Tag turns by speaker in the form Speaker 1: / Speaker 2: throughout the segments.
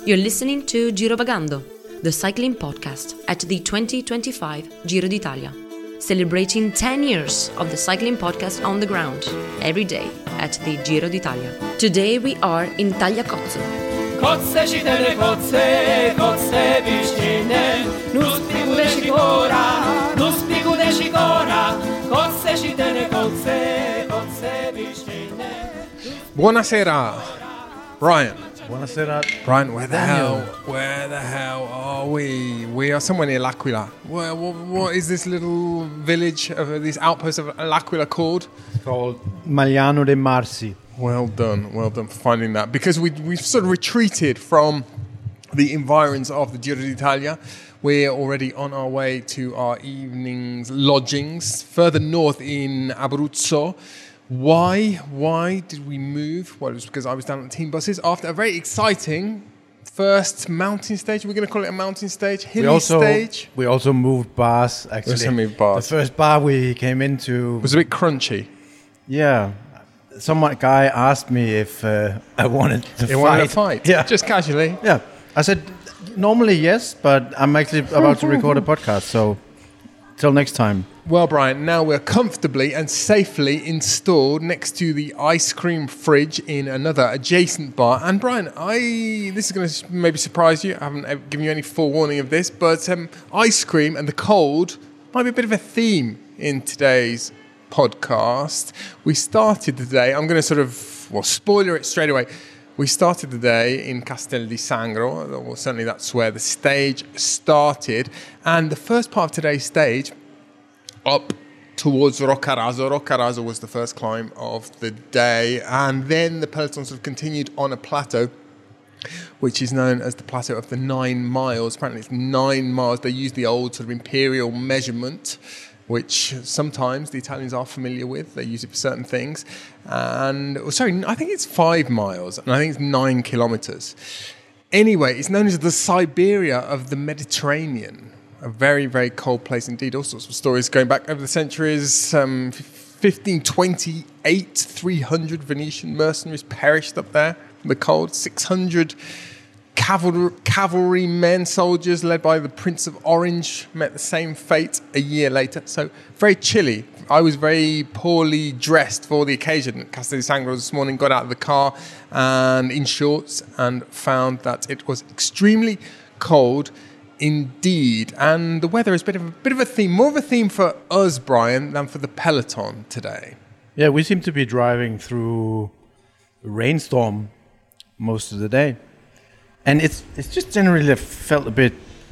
Speaker 1: You're listening to Girovagando, the cycling podcast at the 2025 Giro d'Italia, celebrating 10 years of the cycling podcast on the ground, every day at the Giro d'Italia. Today we are in Tagliacozzo.
Speaker 2: Kotze čitene kotze, kotze piščine, nuspiku šikora, kotze čitene kotze, kotze piščine.
Speaker 3: Buonasera, Brian.
Speaker 4: Buonasera.
Speaker 3: Brian, where the hell are we? We are somewhere near L'Aquila. What is this little village, this outpost of L'Aquila called?
Speaker 4: It's called Magliano dei Marsi.
Speaker 3: Well done for finding that. Because we've sort of retreated from the environs of the Giro d'Italia. We're already on our way to our evening's lodgings further north in Abruzzo. Why did we move? Well, it was because I was down on team buses after a very exciting first mountain stage. We're going to call it a mountain stage, hilly stage.
Speaker 4: We also moved bars, actually.
Speaker 3: We also moved bars.
Speaker 4: The first bar we came into
Speaker 3: was a bit crunchy.
Speaker 4: Yeah. Some guy asked me if I wanted to fight.
Speaker 3: Wanted to fight?
Speaker 4: Yeah.
Speaker 3: Just casually?
Speaker 4: Yeah. I said, normally yes, but I'm actually about to record a podcast, so till next time.
Speaker 3: Well, Brian, now we're comfortably and safely installed next to the ice cream fridge in another adjacent bar. And Brian, this is going to maybe surprise you. I haven't given you any forewarning of this, but ice cream and the cold might be a bit of a theme in today's podcast. We started the day, I'm going to spoiler it straight away. We started the day in Castel di Sangro. Well, certainly that's where the stage started. And the first part of today's stage, up towards Roccaraso. Roccaraso was the first climb of the day. And then the peloton sort of continued on a plateau, which is known as the Plateau of the 9 miles. Apparently it's 9 miles. They use the old sort of imperial measurement, which sometimes the Italians are familiar with. They use it for certain things. And, I think it's 5 miles, and I think it's 9 kilometers. Anyway, it's known as the Siberia of the Mediterranean. A very, very cold place indeed. All sorts of stories going back over the centuries. 1528, 300 Venetian mercenaries perished up there from the cold. 600 cavalry men, soldiers led by the Prince of Orange met the same fate a year later. So very chilly. I was very poorly dressed for the occasion at Castel di Sangro this morning. Got out of the car and in shorts and found that it was extremely cold indeed. And the weather is a bit of a theme, more of a theme for us, Brian, than for the peloton today.
Speaker 4: Yeah, we seem to be driving through a rainstorm most of the day. And it's just generally felt a bit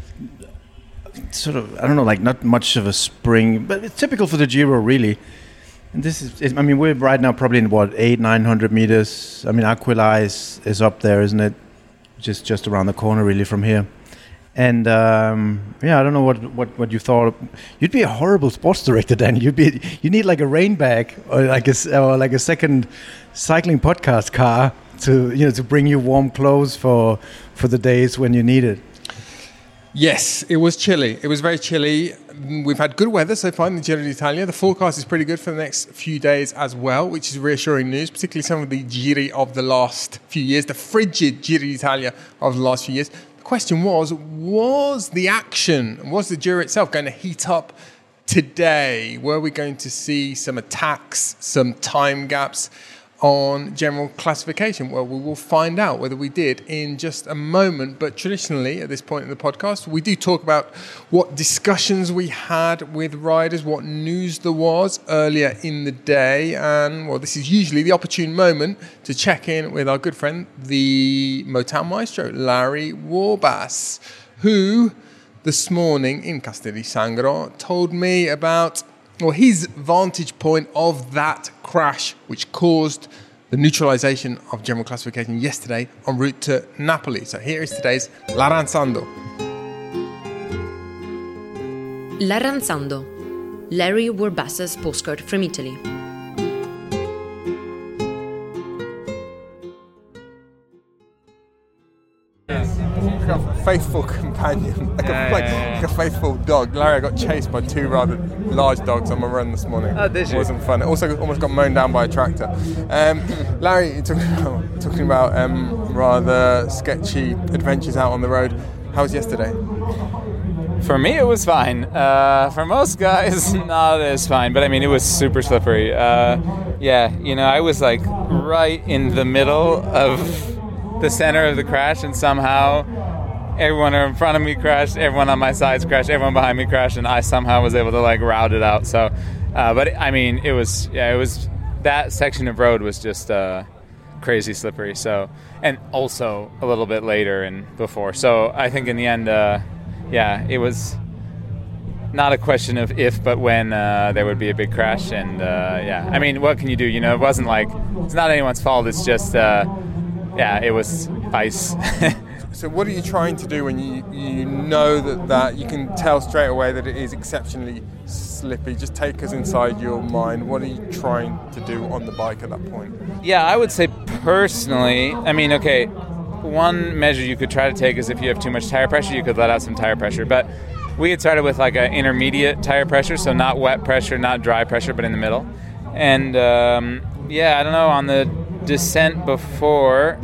Speaker 4: sort of, I don't know, like not much of a spring, but it's typical for the Giro, really. And this is, we're right now probably in 800-900 meters. Aquila is up there, isn't it? Just around the corner, really, from here. And I don't know what you thought. You'd be a horrible sports director, Dan. You need like a rain bag or like a second cycling podcast car to bring you warm clothes for the days when you need it.
Speaker 3: Yes, it was chilly. It was very chilly. We've had good weather so far in the Giro d'Italia. The forecast is pretty good for the next few days as well, which is reassuring news, particularly some of the Giri of the last few years, the frigid Giro d'Italia of the last few years. The question was the action, was the Giro itself going to heat up today? Were we going to see some attacks, some time gaps on general classification? Well, we will find out whether we did in just a moment. But traditionally, at this point in the podcast, we do talk about what discussions we had with riders, what news there was earlier in the day. And, well, this is usually the opportune moment to check in with our good friend, the Motown maestro, Larry Warbasse, who this morning in Castel di Sangro told me about his vantage point of that crash which caused the neutralization of general classification yesterday en route to Napoli. So here is today's L'Aranzando.
Speaker 1: L'Aranzando, Larry Warbasse's postcard from Italy.
Speaker 3: Like a faithful companion, like a faithful dog. Larry, I got chased by two rather large dogs on my run this morning.
Speaker 5: Oh, did you?
Speaker 3: It wasn't fun. It also almost got mown down by a tractor. Larry, talking about rather sketchy adventures out on the road. How was yesterday?
Speaker 5: For me, it was fine. For most guys, not as fine. But I mean, it was super slippery. I was like right in the middle of the center of the crash, and somehow everyone in front of me crashed, everyone on my sides crashed, everyone behind me crashed, and I somehow was able to like route it out. So, but I mean, it was that section of road was just crazy slippery. So, and also a little bit later and before. So I think in the end, it was not a question of if, but when there would be a big crash. And I mean, what can you do? You know, it wasn't like, it's not anyone's fault. It's just, it was ice.
Speaker 3: So what are you trying to do when you know that you can tell straight away that it is exceptionally slippy? Just take us inside your mind. What are you trying to do on the bike at that point?
Speaker 5: Yeah, I would say personally, I mean, okay, one measure you could try to take is if you have too much tire pressure, you could let out some tire pressure. But we had started with like an intermediate tire pressure, so not wet pressure, not dry pressure, but in the middle. And I don't know, on the descent before,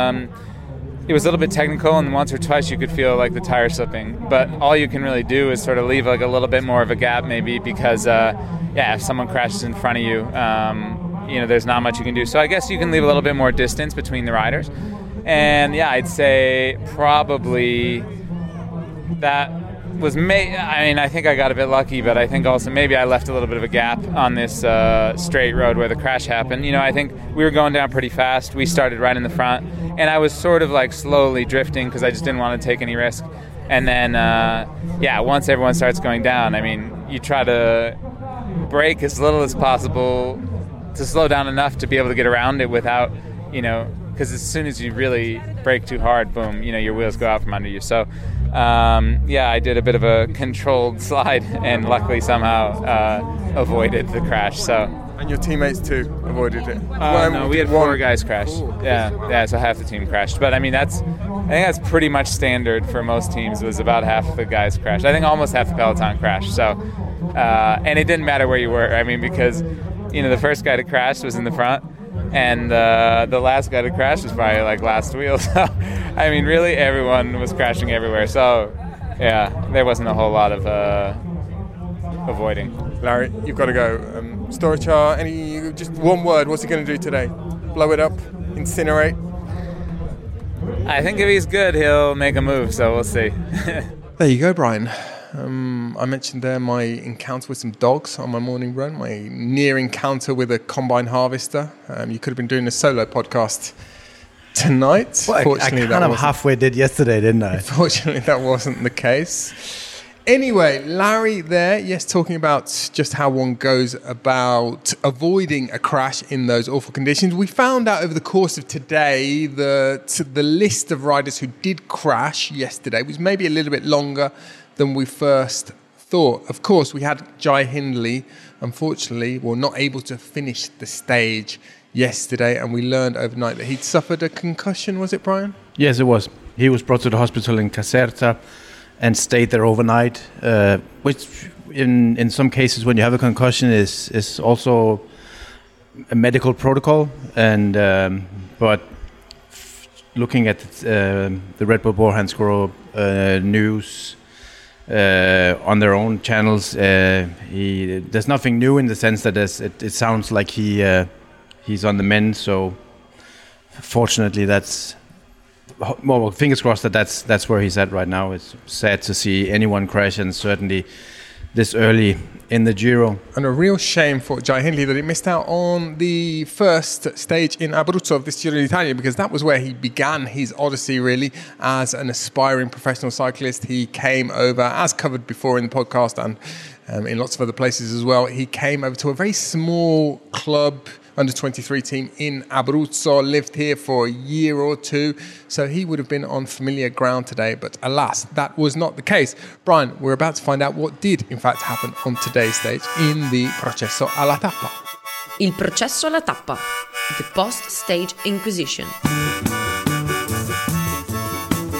Speaker 5: it was a little bit technical, and once or twice you could feel like the tire slipping. But all you can really do is sort of leave like a little bit more of a gap maybe because, if someone crashes in front of you, there's not much you can do. So I guess you can leave a little bit more distance between the riders. And I'd say probably that was I think I got a bit lucky, but I think also maybe I left a little bit of a gap on this straight road where the crash happened. You know, I think we were going down pretty fast. We started right in the front, and I was sort of like slowly drifting because I just didn't want to take any risk. And then, once everyone starts going down, I mean, you try to brake as little as possible to slow down enough to be able to get around it without, because as soon as you really brake too hard, boom, your wheels go out from under you. So, I did a bit of a controlled slide and luckily somehow avoided the crash. So.
Speaker 3: And your teammates too avoided it?
Speaker 5: No, we had 4 guys crash. So half the team crashed. But I mean, I think that's pretty much standard for most teams. Was about half the guys crashed. I think almost half the peloton crashed. So, and it didn't matter where you were. I mean, because the first guy to crash was in the front. And the last guy to crash was probably like last wheel. So, I mean, really everyone was crashing everywhere. So, there wasn't a whole lot of avoiding.
Speaker 3: Larry, you've got to go. Storychar, just one word, what's he going to do today? Blow it up? Incinerate?
Speaker 5: I think if he's good, he'll make a move, so we'll see.
Speaker 3: There you go, Brian. I mentioned there my encounter with some dogs on my morning run, my near encounter with a combine harvester. You could have been doing a solo podcast tonight.
Speaker 4: Well,
Speaker 3: Fortunately,
Speaker 4: I kind of halfway did yesterday, didn't I?
Speaker 3: Fortunately, that wasn't the case. Anyway, Larry there, yes, talking about just how one goes about avoiding a crash in those awful conditions. We found out over the course of today that the list of riders who did crash yesterday was maybe a little bit longer than we first thought. Of course, we had Jai Hindley, unfortunately, not able to finish the stage yesterday, and we learned overnight that he'd suffered a concussion. Was it, Brian?
Speaker 4: Yes, it was. He was brought to the hospital in Caserta and stayed there overnight, which in some cases when you have a concussion is also a medical protocol. And but looking at the Red Bull Bora Hansgrohe news on their own channels, there's nothing new in the sense that it sounds like he's on the mend. So fortunately, that's. Well, fingers crossed that's where he's at right now. It's sad to see anyone crash, and certainly this early in the Giro.
Speaker 3: And a real shame for Jai Hindley that he missed out on the first stage in Abruzzo of this Giro d'Italia, because that was where he began his odyssey, really, as an aspiring professional cyclist. He came over, as covered before in the podcast and in lots of other places as well, he came over to a very small club under-23 team in Abruzzo, lived here for a year or two, so he would have been on familiar ground today, but alas, that was not the case. Brian, we're about to find out what did in fact happen on today's stage in the Processo alla Tappa.
Speaker 1: Il processo alla tappa, the post-stage inquisition.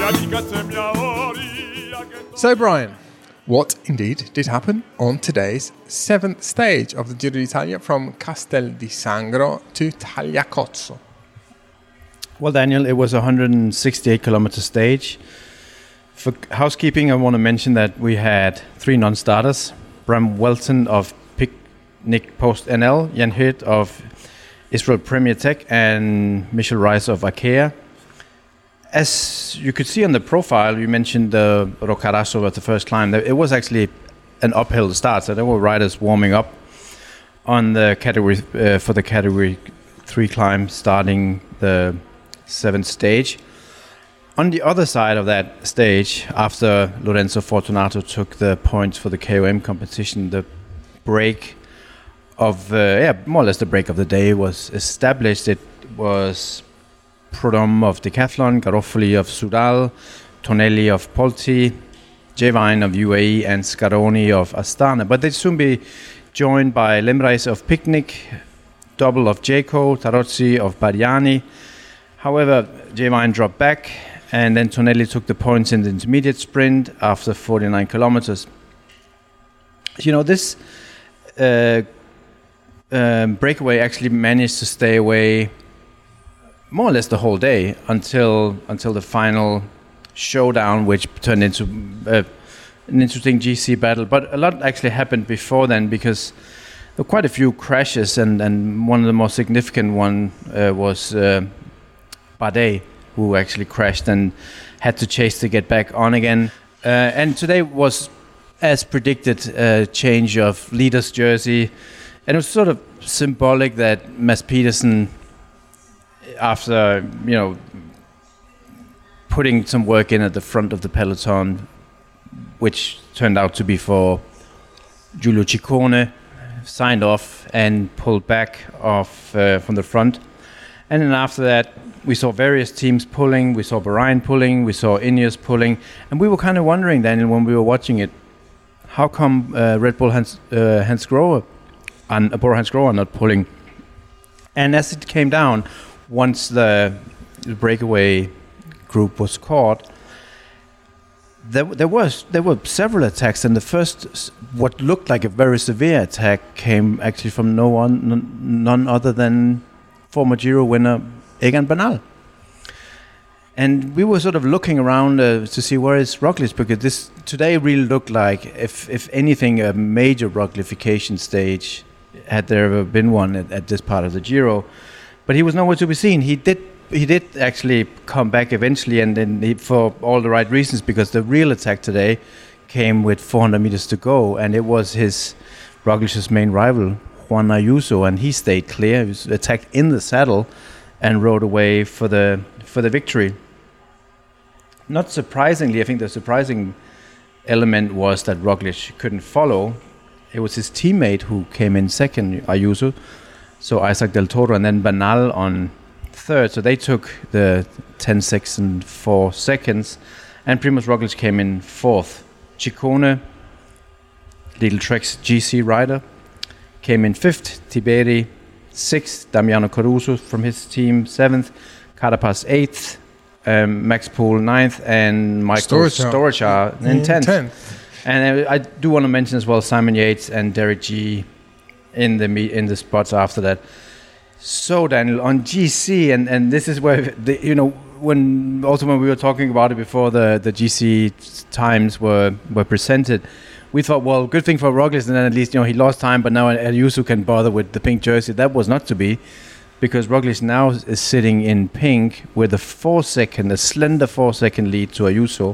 Speaker 3: So, Brian, what indeed did happen on today's 7th stage of the Giro d'Italia from Castel di Sangro to Tagliacozzo?
Speaker 4: Well, Daniel, it was a 168-kilometer stage. For housekeeping, I want to mention that we had 3 non-starters. Bram Welton of Picnic Post NL, Jan Hirt of Israel Premier Tech, and Michel Rice of Arkea. As you could see on the profile, you mentioned the Roccaraso at the first climb. It was actually an uphill start, so there were riders warming up on the category for the category 3 climb, starting the 7th stage. On the other side of that stage, after Lorenzo Fortunato took the points for the KOM competition, the break of more or less the break of the day was established. It was Prudhomme of Decathlon, Garofoli of Soudal, Tonelli of Polti, Jevine of UAE, and Scaroni of Astana. But they'd soon be joined by Lemreis of Picnic, Double of Jaco, Tarozzi of Bariani. However, Jevine dropped back, and then Tonelli took the points in the intermediate sprint after 49 kilometers. You know, this breakaway actually managed to stay away more or less the whole day until the final showdown, which turned into an interesting GC battle. But a lot actually happened before then, because there were quite a few crashes, and one of the most significant one was Bardet, who actually crashed and had to chase to get back on again. And today was, as predicted, a change of leader's jersey, and it was sort of symbolic that Mads Pedersen, after putting some work in at the front of the peloton, which turned out to be for Giulio Ciccone, signed off and pulled back off from the front. And then after that, we saw various teams pulling. We saw Bahrain pulling. We saw Ineos pulling. And we were kind of wondering, Daniel, when we were watching it, how come Red Bull Hans Grohe and Bora Hansgrohe are not pulling? And as it came down, once the breakaway group was caught, there were several attacks, and the first, what looked like a very severe attack, came actually from none other than former Giro winner Egan Bernal. And we were sort of looking around to see where is Roglic, because this today really looked like, if anything, a major Roglification stage, had there ever been one at this part of the Giro. But he was nowhere to be seen. He did actually come back eventually, and then for all the right reasons, because the real attack today came with 400 meters to go, and it was Roglic's main rival, Juan Ayuso, and he stayed clear. He was attacked in the saddle and rode away for the victory. Not surprisingly, I think the surprising element was that Roglic couldn't follow. It was his teammate who came in second, Ayuso, so Isaac Del Toro, and then Bernal on third. So they took the 10, 6, and 4 seconds, and Primož Roglic came in fourth. Ciccone, Lidl Trek's GC rider, came in fifth. Tiberi sixth. Damiano Caruso from his team seventh. Carapaz eighth. Max Poole ninth, and Michael Storachar in 10th. And I do want to mention as well Simon Yates and Derek G in the spots after that. So Daniel, on GC, and this is where when we were talking about it before the GC times were presented, we thought, well, good thing for Roglic, and then at least he lost time, but now Ayuso can bother with the pink jersey. That was not to be, because Roglic now is sitting in pink with a slender 4-second lead to Ayuso.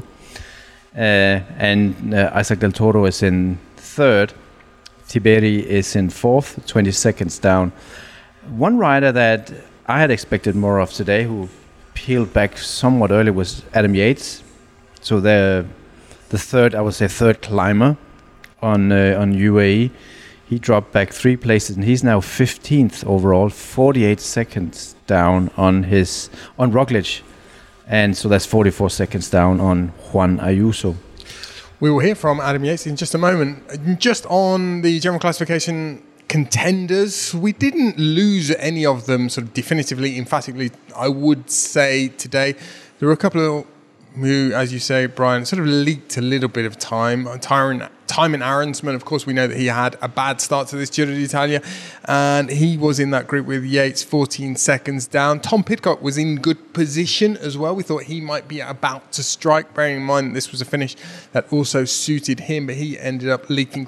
Speaker 4: And Isaac Del Toro is in third. Tiberi is in fourth, 20 seconds down. One rider that I had expected more of today, who peeled back somewhat early, was Adam Yates. So the third climber on UAE. He dropped back 3 places, and he's now 15th overall, 48 seconds down on Roglic. And so that's 44 seconds down on Juan Ayuso.
Speaker 3: We will hear from Adam Yates in just a moment. Just on the general classification contenders, we didn't lose any of them sort of definitively, emphatically, I would say today. There were a couple of who, as you say, Brian, sort of leaked a little bit of time. Thymen Arensman, of course, we know that he had a bad start to this Giro d'Italia, and he was in that group with Yates 14 seconds down. Tom Pidcock was in good position as well. We thought he might be about to strike, bearing in mind that this was a finish that also suited him, but he ended up leaking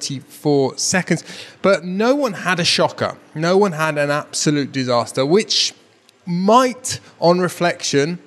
Speaker 3: 34 seconds. But no one had a shocker. No one had an absolute disaster, which might, on reflection,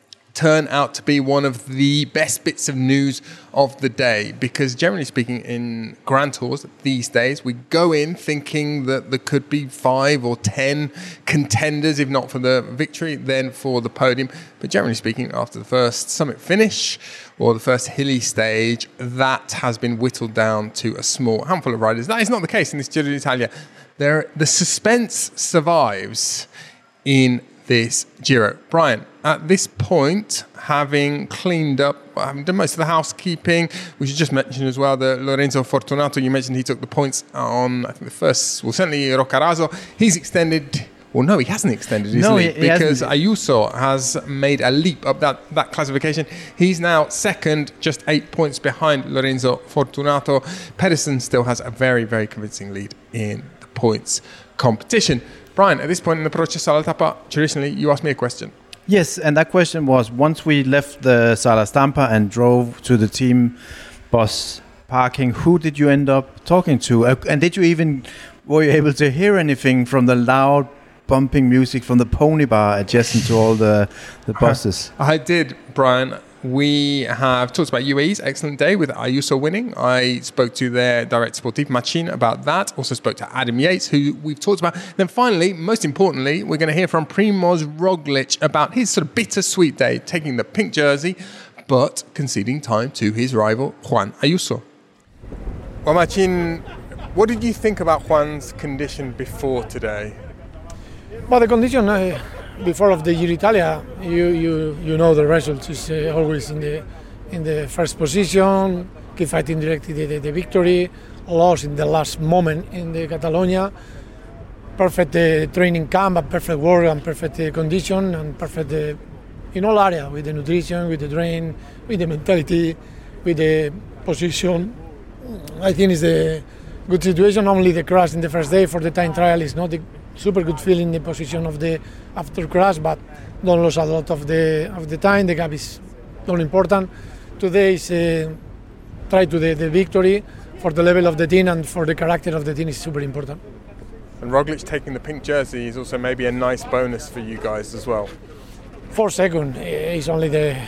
Speaker 3: turn out to be one of the best bits of news of the day, because generally speaking in Grand Tours these days we go in thinking that there could be 5 or 10 contenders, if not for the victory then for the podium, but generally speaking after the first summit finish or the first hilly stage, that has been whittled down to a small handful of riders. That is not the case in this Giro d'Italia. The suspense survives in this Giro. Brian, at this point, having cleaned up, having done most of the housekeeping, we should just mention as well that Lorenzo Fortunato, you mentioned he took the points on, I think the first, well, certainly Roccaraso. He's extended, well, no, he hasn't extended his lead because Ayuso has made a leap up that classification. He's now second, just 8 points behind Lorenzo Fortunato. Pedersen still has a very, very convincing lead in the points competition. Brian, at this point in the Processo alla Tappa, traditionally, you asked me a question.
Speaker 4: Yes, and that question was, once we left the Sala Stampa and drove to the team bus parking, who did you end up talking to? And were you able to hear anything from the loud bumping music from the pony bar adjacent to all the buses?
Speaker 3: I did, Brian. We have talked about UAE's excellent day with Ayuso winning. I spoke to their director Sportif Machin about that. Also spoke to Adam Yates, who we've talked about. Then finally, most importantly, we're going to hear from Primoz Roglic about his sort of bittersweet day, taking the pink jersey, but conceding time to his rival, Juan Ayuso. Well, Machin, what did you think about Juan's condition before today?
Speaker 6: Well, the condition before of the Giro d'Italia, you know the result is always in the first position, keep fighting directly the victory, lost in the last moment in the Catalonia. Perfect training camp, and perfect work and perfect condition and perfect in all area, with the nutrition, with the drain, with the mentality, with the position. I think it's a good situation. Only the crash in the first day for the time trial is not a super good feeling, the position of the after crash, but don't lose a lot of the time. The gap is all important. Today is try to the victory for the level of the team and for the character of the team is super important.
Speaker 3: And Roglic taking the pink jersey is also maybe a nice bonus for you guys as well.
Speaker 6: 4 seconds is only the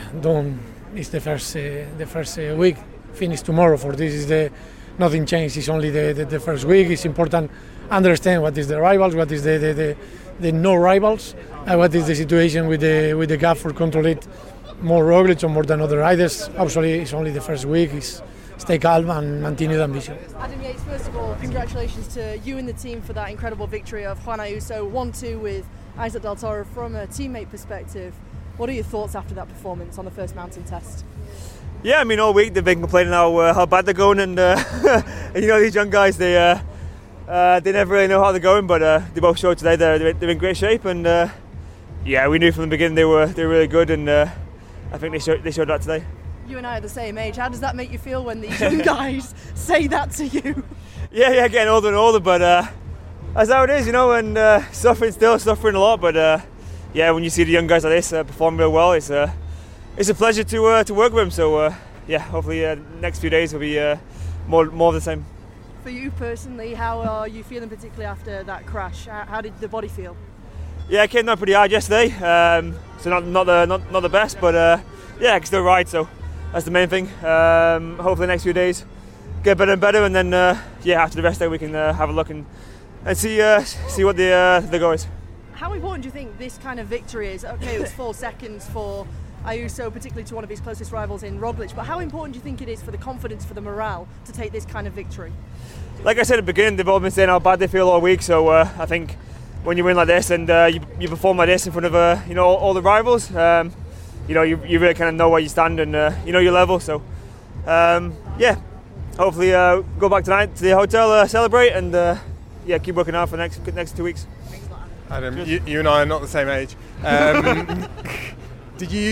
Speaker 6: first week. Finish tomorrow. For this is nothing changed. It's only the first week. It's important understand what is the rivals, what is the no rivals, and what is the situation with the gap for control it more Roglic or more than other riders. Obviously, it's only the first week. It's stay calm and continue the ambition.
Speaker 7: Adam Yates, first of all, congratulations to you and the team for that incredible victory of Juan Ayuso, 1-2 with Isaac Del Toro. From a teammate perspective, what are your thoughts after that performance on the first mountain test?
Speaker 8: Yeah, I mean, all week they've been complaining how bad they're going, and you know, these young guys, they never really know how they're going, but they both showed today they're in great shape, and yeah, we knew from the beginning they were really good, and I think they showed that today.
Speaker 7: You and I are the same age. How does that make you feel when these young guys say that to you?
Speaker 8: Yeah, getting older and older, but that's how it is, you know, and suffering a lot, but yeah, when you see the young guys like this perform real well, it's a pleasure to work with them. So yeah, hopefully next few days will be more of the same.
Speaker 7: For you personally, how are you feeling, particularly after that crash? How did the body feel?
Speaker 8: Yeah, I came down pretty hard yesterday, so not the best, but yeah, I can still ride, so that's the main thing. Hopefully the next few days get better and better, and then yeah, after the rest day we can have a look and see what the goal is.
Speaker 7: How important do you think this kind of victory is? Okay, it was 4 seconds for Ayuso, particularly to one of his closest rivals in Roglic, but how important do you think it is for the confidence, for the morale, to take this kind of victory?
Speaker 8: Like I said at the beginning, they've all been saying how bad they feel all week, so I think when you win like this and you perform like this in front of you know, all the rivals, you know, you really kind of know where you stand and you know your level. So yeah, hopefully go back tonight to the hotel, celebrate, and yeah, keep working hard for the next 2 weeks.
Speaker 3: Adam, you and I are not the same age. Did you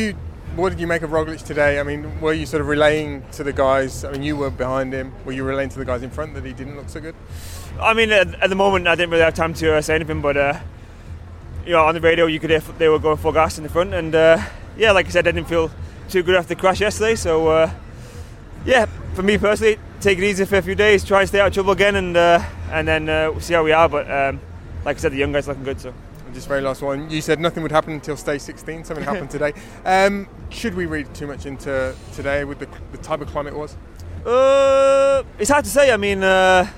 Speaker 3: what did you make of Roglic today? I mean, were you sort of relaying to the guys? I mean, you were behind him. Were you relaying to the guys in front that he didn't look so good?
Speaker 8: I mean, at the moment, I didn't really have time to say anything, but on the radio, you could hear they were going full gas in the front, and like I said, I didn't feel too good after the crash yesterday. So, for me personally, take it easy for a few days, try and stay out of trouble again, and then we'll see how we are. But like I said, the young guys looking good. So.
Speaker 3: Just very last one. You said nothing would happen until stage 16. Something happened today. Should we read too much into today with the type of climate it was?
Speaker 8: It's hard to say. I mean,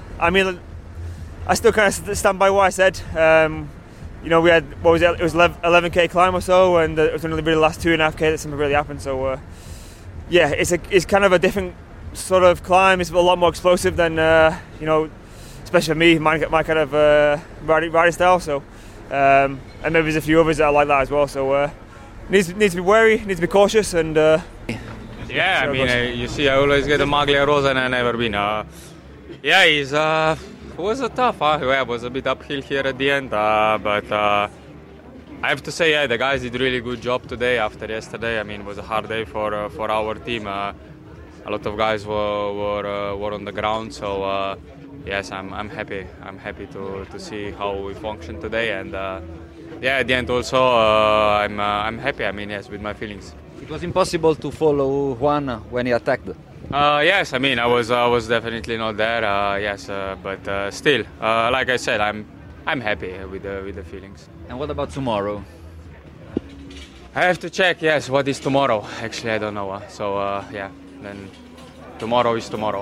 Speaker 8: I still kind of stand by what I said. We had, what was it? It was 11k climb or so, and it was only really the last 2.5k that something really happened. So, it's kind of a different sort of climb. It's a lot more explosive than especially for me, my kind of riding style. So. And maybe there's a few others that are like that as well. So needs to be wary, needs to be cautious, and
Speaker 9: I mean, you see, I always get a Maglia Rosa, and I never win. It was a tough. It was a bit uphill here at the end, but I have to say, the guys did really good job today after yesterday. I mean, it was a hard day for our team. A lot of guys were on the ground, so. Yes, I'm happy. I'm happy to see how we function today, and at the end also I'm happy. I mean, yes, with my feelings.
Speaker 10: It was impossible to follow Juan when he attacked.
Speaker 9: Yes, I mean I was definitely not there. But still, like I said, I'm happy with the feelings.
Speaker 10: And what about tomorrow?
Speaker 9: I have to check. Yes, what is tomorrow? Actually, I don't know. Then tomorrow is tomorrow.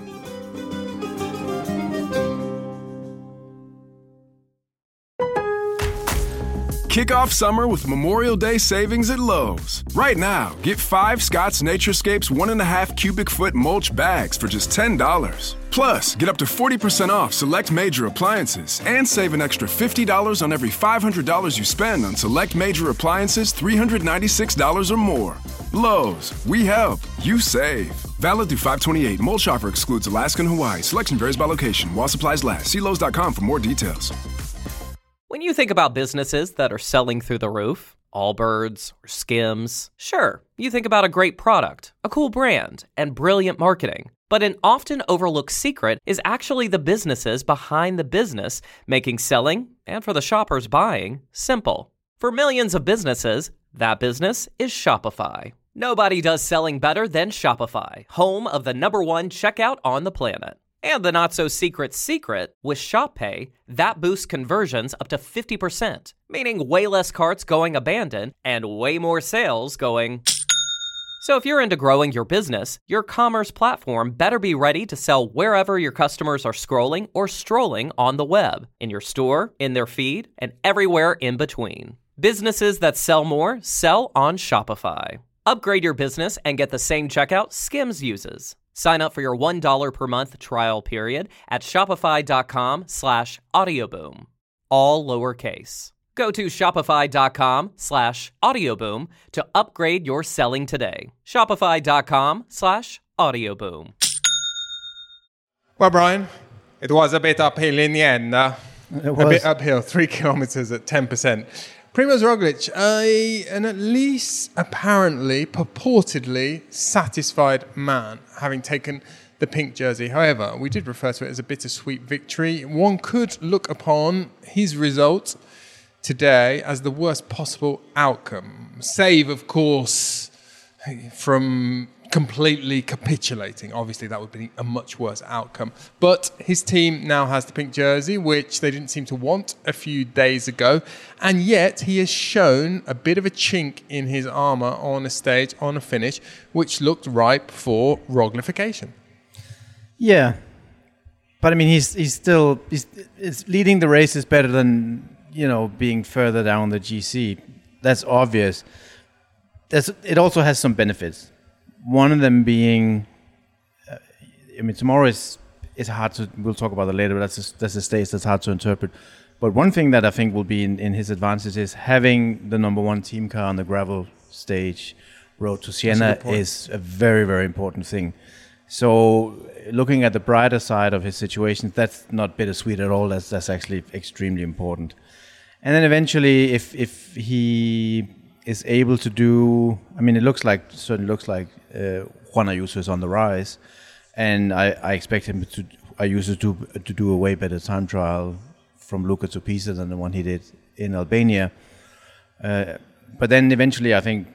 Speaker 11: Kick off summer with Memorial Day savings at Lowe's. Right now, get 5 Scott's Naturescapes 1.5 cubic foot mulch bags for just $10. Plus, get up to 40% off select major appliances and save an extra $50 on every $500 you spend on select major appliances $396 or more. Lowe's, we help, you save. Valid through 5/28. Mulch offer excludes Alaska and Hawaii. Selection varies by location. While supplies last. See Lowe's.com for more details.
Speaker 12: When you think about businesses that are selling through the roof, Allbirds or Skims, sure, you think about a great product, a cool brand, and brilliant marketing. But an often overlooked secret is actually the businesses behind the business, making selling, and for the shoppers buying, simple. For millions of businesses, that business is Shopify. Nobody does selling better than Shopify, home of the #1 checkout on the planet. And the not-so-secret secret, with ShopPay, that boosts conversions up to 50%, meaning way less carts going abandoned and way more sales going... So if you're into growing your business, your commerce platform better be ready to sell wherever your customers are scrolling or strolling on the web, in your store, in their feed, and everywhere in between. Businesses that sell more sell on Shopify. Upgrade your business and get the same checkout Skims uses. Sign up for your $1 per month trial period at shopify.com/audioboom. All lowercase. Go to shopify.com/audioboom to upgrade your selling today. Shopify.com/audioboom.
Speaker 3: Well, Brian, it was a bit uphill in the end. A bit uphill, 3 kilometers at 10%. Primož Roglic, an at least apparently, purportedly satisfied man, having taken the pink jersey. However, we did refer to it as a bittersweet victory. One could look upon his result today as the worst possible outcome, save, of course, from completely capitulating. Obviously, that would be a much worse outcome. But his team now has the pink jersey, which they didn't seem to want a few days ago. And yet, he has shown a bit of a chink in his armour on a stage, on a finish, which looked ripe for Roglification.
Speaker 4: Yeah. But, I mean, he's leading the race is better than, being further down the GC. That's obvious. It also has some benefits. One of them being, tomorrow is hard to, we'll talk about that later, but that's a stage that's hard to interpret. But one thing that I think will be in his advantage is having the #1 team car on the gravel stage, Road to Siena, is a very, very important thing. So looking at the brighter side of his situation, that's not bittersweet at all. That's actually extremely important. And then eventually, if he is able to do. I mean, certainly looks like Juan Ayuso is on the rise, and I expect him Ayuso to do a way better time trial from Lucca to Pisa than the one he did in Albania. But then eventually, I think,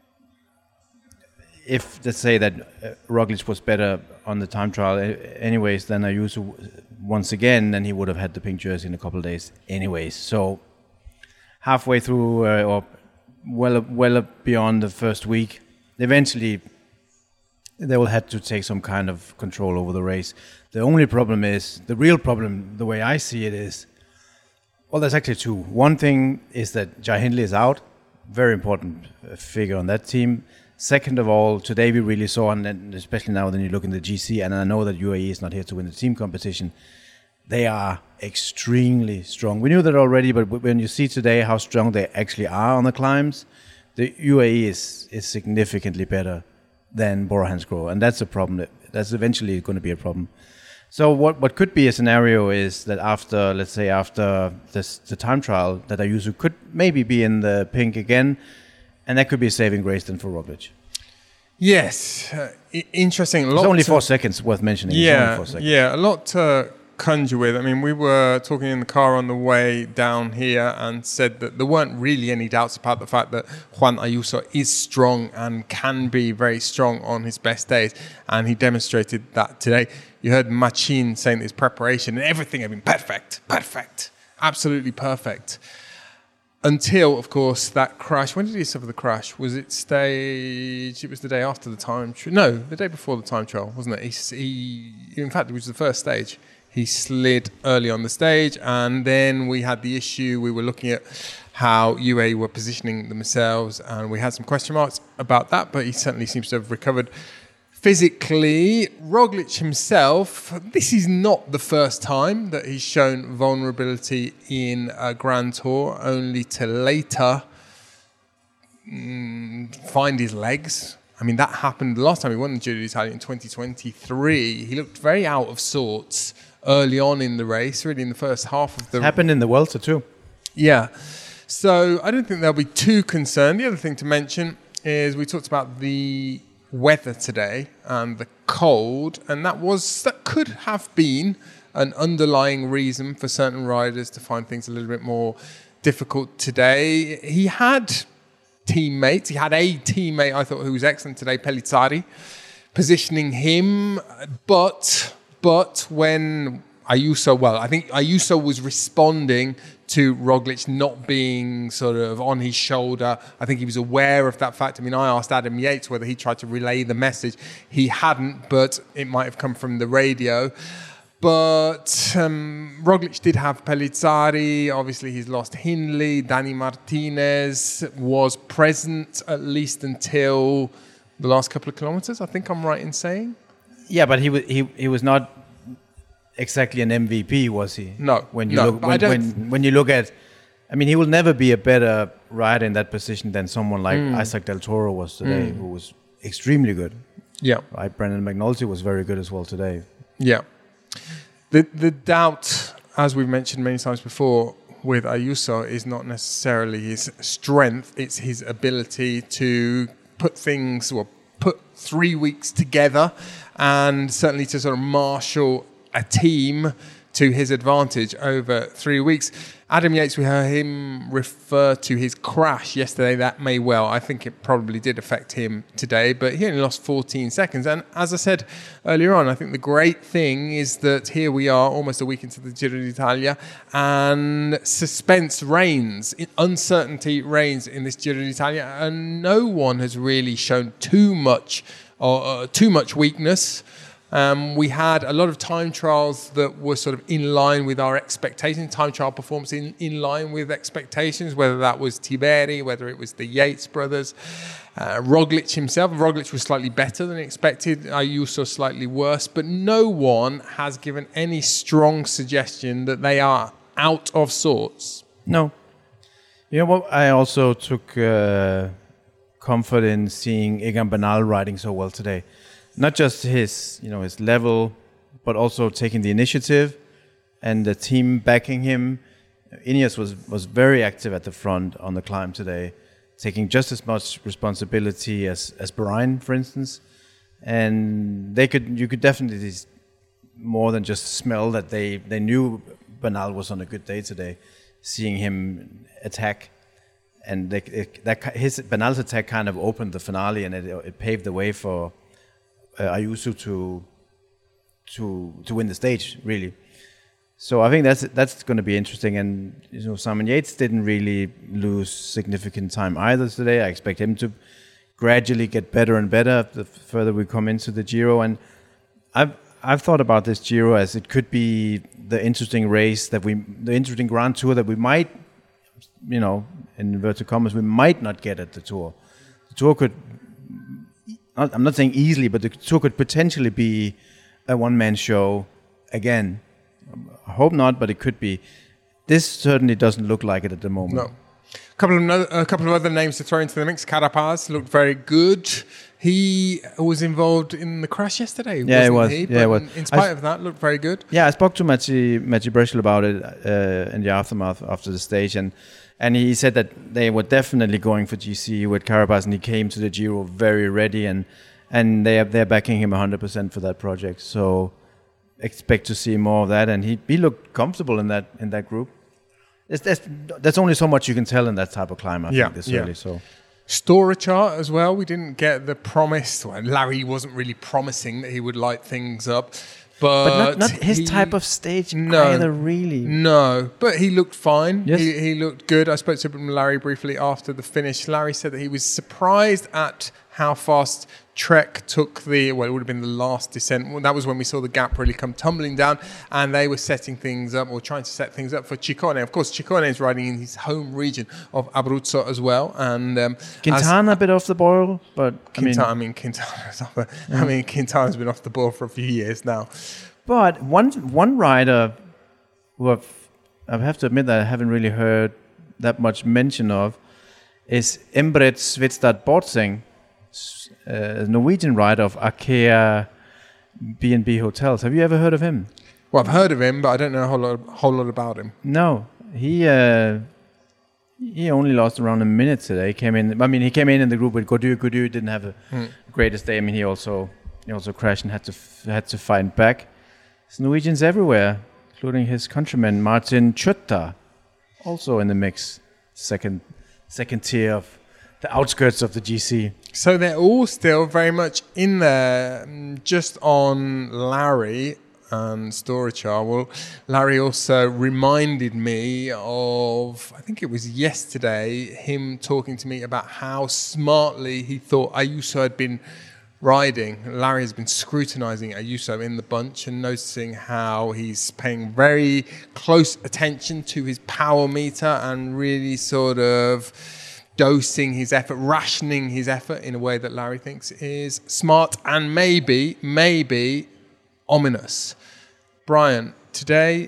Speaker 4: if let's say that Roglic was better on the time trial anyways than Ayuso once again, then he would have had the pink jersey in a couple of days anyways. So halfway through or well beyond the first week, eventually they will have to take some kind of control over the race. The real problem, the way I see it is, well, there's actually two. One thing is that Jai Hindley is out, very important figure on that team. Second of all, today we really saw, and especially now when you look in the GC, and I know that UAE is not here to win the team competition, they are extremely strong. We knew that already, but when you see today how strong they actually are on the climbs, the UAE is significantly better than Bora Hansgrohe, and that's a problem. That's eventually going to be a problem. So what could be a scenario is that after the time trial, that Ayuso could maybe be in the pink again, and that could be a saving grace then for Roglic.
Speaker 3: Yes, interesting.
Speaker 4: It's only 4 seconds worth mentioning.
Speaker 3: Yeah, a lot to conjure with. I mean, we were talking in the car on the way down here and said that there weren't really any doubts about the fact that Juan Ayuso is strong and can be very strong on his best days, and he demonstrated that today. You heard Machin saying that his preparation and everything had been perfect, absolutely perfect. Until, of course, that crash. When did he suffer the crash? Was it stage? It was the day after the time trial. No, the day before the time trial, wasn't it? In fact, it was the first stage. He slid early on the stage, and then we had the issue. We were looking at how UAE were positioning themselves, and we had some question marks about that, but he certainly seems to have recovered physically. Roglic himself, this is not the first time that he's shown vulnerability in a Grand Tour, only to later find his legs. I mean, that happened the last time he won the Giro d'Italia in 2023. He looked very out of sorts early on in the race, really in the first half of the...
Speaker 4: It happened in the Vuelta too.
Speaker 3: Yeah. So I don't think they'll be too concerned. The other thing to mention is we talked about the weather today and the cold, and that could have been an underlying reason for certain riders to find things a little bit more difficult today. He had teammates. He had a teammate, I thought, who was excellent today, Pellizzari, positioning him. But when Ayuso, I think Ayuso was responding to Roglic not being sort of on his shoulder. I think he was aware of that fact. I mean, I asked Adam Yates whether he tried to relay the message. He hadn't, but it might have come from the radio. But Roglic did have Pellizzari. Obviously, he's lost Hindley. Dani Martinez was present at least until the last couple of kilometers. I think I'm right in saying.
Speaker 4: Yeah, but he was not exactly an MVP, was he?
Speaker 3: No.
Speaker 4: When you look at, I mean, he will never be a better rider in that position than someone like Isaac Del Toro was today, who was extremely good.
Speaker 3: Yeah.
Speaker 4: Right. Brendan McNulty was very good as well today.
Speaker 3: Yeah. The doubt, as we've mentioned many times before, with Ayuso is not necessarily his strength; it's his ability to put 3 weeks together, and certainly to sort of marshal a team to his advantage over 3 weeks. Adam Yates, we heard him refer to his crash yesterday. That may well, I think it probably did affect him today, but he only lost 14 seconds. And as I said earlier on, I think the great thing is that here we are almost a week into the Giro d'Italia, and suspense reigns, uncertainty reigns in this Giro d'Italia, and no one has really shown too much weakness. We had a lot of time trials that were sort of in line with our expectations, time trial performance in line with expectations, whether that was Tiberi, whether it was the Yates brothers, Roglic himself. Roglic was slightly better than expected, Ayuso slightly worse, but no one has given any strong suggestion that they are out of sorts.
Speaker 4: No. You know what? I also took comfort in seeing Egan Bernal riding so well today. Not just his level, but also taking the initiative and the team backing him. Ineos was very active at the front on the climb today. taking just as much responsibility as Bahrain, for instance, and you could definitely more than just smell that they knew Bernal was on a good day today, seeing him attack, and Bernal's attack kind of opened the finale, and it paved the way for Ayuso to win the stage, really. So I think that's going to be interesting, and Simon Yates didn't really lose significant time either today. I expect him to gradually get better and better the further we come into the Giro, and I've thought about this Giro as it could be the interesting race the interesting Grand Tour that we might, in inverted commas, we might not get at the Tour. The Tour could, I'm not saying easily, but the Tour could potentially be a one-man show again. I hope not, but it could be. This certainly doesn't look like it at the moment.
Speaker 3: No. A couple of other names to throw into the mix. Carapaz looked very good. He was involved in the crash yesterday, wasn't he?
Speaker 4: Yeah, it was.
Speaker 3: In spite of that, looked very good.
Speaker 4: Yeah, I spoke to Mathieu Breschel about it in the aftermath after the stage, and he said that they were definitely going for GC with Carapaz, and he came to the Giro very ready, and they're backing him 100% for that project. So expect to see more of that, and he looked comfortable in that group. There's only so much you can tell in that type of climb, I think, this early. So.
Speaker 3: Storica as well. We didn't get the promise. Well, Larry wasn't really promising that he would light things up. But
Speaker 4: not his type of stage either, really.
Speaker 3: No, but he looked fine.
Speaker 4: Yes.
Speaker 3: He looked good. I spoke to Larry briefly after the finish. Larry said that he was surprised at how fast Trek took it would have been the last descent. Well, that was when we saw the gap really come tumbling down, and they were setting things up, or trying to set things up for Ciccone. Of course, Ciccone is riding in his home region of Abruzzo as well. And
Speaker 4: Quintana a bit off the boil, but
Speaker 3: Quintana's been off the boil for a few years now.
Speaker 4: But one rider who I have to admit that I haven't really heard that much mention of is Embret Svedstad Bortseng, a Norwegian rider of Arkea B&B Hotels. Have you ever heard of him?
Speaker 3: Well, I've heard of him, but I don't know a whole lot about him.
Speaker 4: No, he only lost around a minute today. He came in the group with Gaudu. Gaudu didn't have a greatest day. I mean, he also crashed and had to fight back. There's Norwegians everywhere, including his countryman Martin Chutta, also in the mix. Second tier of the outskirts of the GC.
Speaker 3: So they're all still very much in there. Just on Larry and Storica. Well, Larry also reminded me of, I think it was yesterday, him talking to me about how smartly he thought Ayuso had been riding. Larry has been scrutinising Ayuso in the bunch and noticing how he's paying very close attention to his power meter and really sort of dosing his effort, rationing his effort in a way that Larry thinks is smart and maybe ominous. Brian, today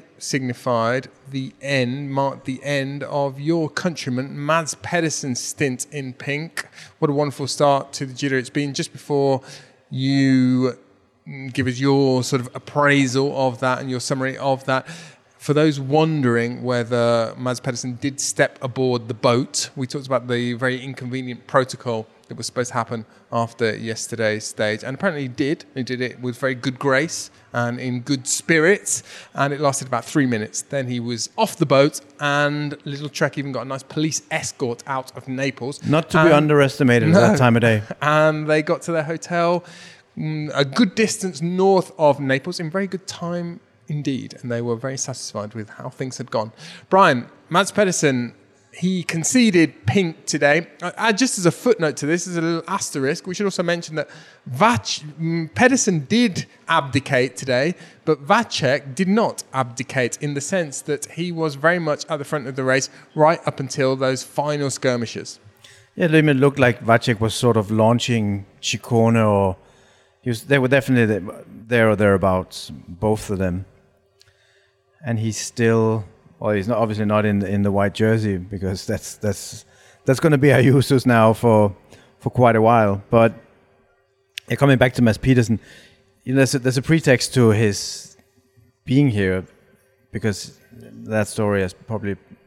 Speaker 3: marked the end of your countryman Mads Pedersen's stint in Pink. What a wonderful start to the Giro it's been. Just before you give us your sort of appraisal of that and your summary of that, for those wondering whether Mads Pedersen did step aboard the boat, we talked about the very inconvenient protocol that was supposed to happen after yesterday's stage. And apparently he did. He did it with very good grace and in good spirits. And it lasted about 3 minutes. Then he was off the boat, and Little Trek even got a nice police escort out of Naples.
Speaker 4: Not to be underestimated at that time of day.
Speaker 3: And they got to their hotel a good distance north of Naples in very good time indeed, and they were very satisfied with how things had gone. Brian, Mads Pedersen, he conceded Pink today. Just as a footnote to this, as a little asterisk, we should also mention that Pedersen did abdicate today, but Vacek did not abdicate, in the sense that he was very much at the front of the race right up until those final skirmishes.
Speaker 4: Yeah, it looked like Vacek was sort of launching Ciccone, or they were definitely there or thereabouts, both of them. And he's still, he's not obviously not in the white jersey, because that's going to be Ayuso's now for quite a while. But coming back to Mads Pedersen, there's a pretext to his being here, because that story has probably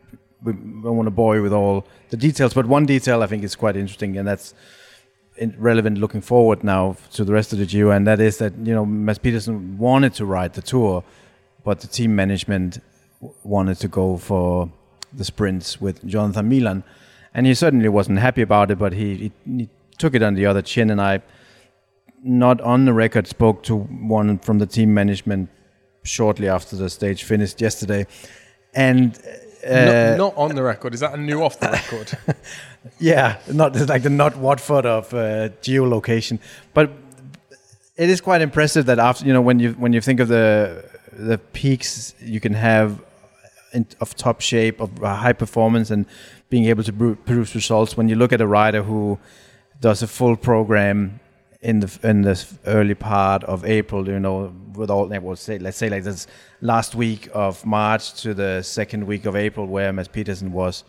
Speaker 4: we don't want to bore you with all the details, but one detail I think is quite interesting, and that's relevant looking forward now to the rest of the Giro, and that is that, you know, Mads Pedersen wanted to ride the Tour, but the team management wanted to go for the sprints with Jonathan Milan, and he certainly wasn't happy about it, but he took it on the other chin, and I, not on the record, spoke to one from the team management shortly after the stage finished yesterday, and
Speaker 3: not on the record. Is that a new off the record?
Speaker 4: Yeah, not like the not Watford of geolocation, but it is quite impressive that after, you know, when you think of the peaks you can have of top shape, of high performance, and being able to produce results, when you look at a rider who does a full program in the early part of April, you know, with all, let's say like this last week of March to the second week of April, where Mads Pedersen was.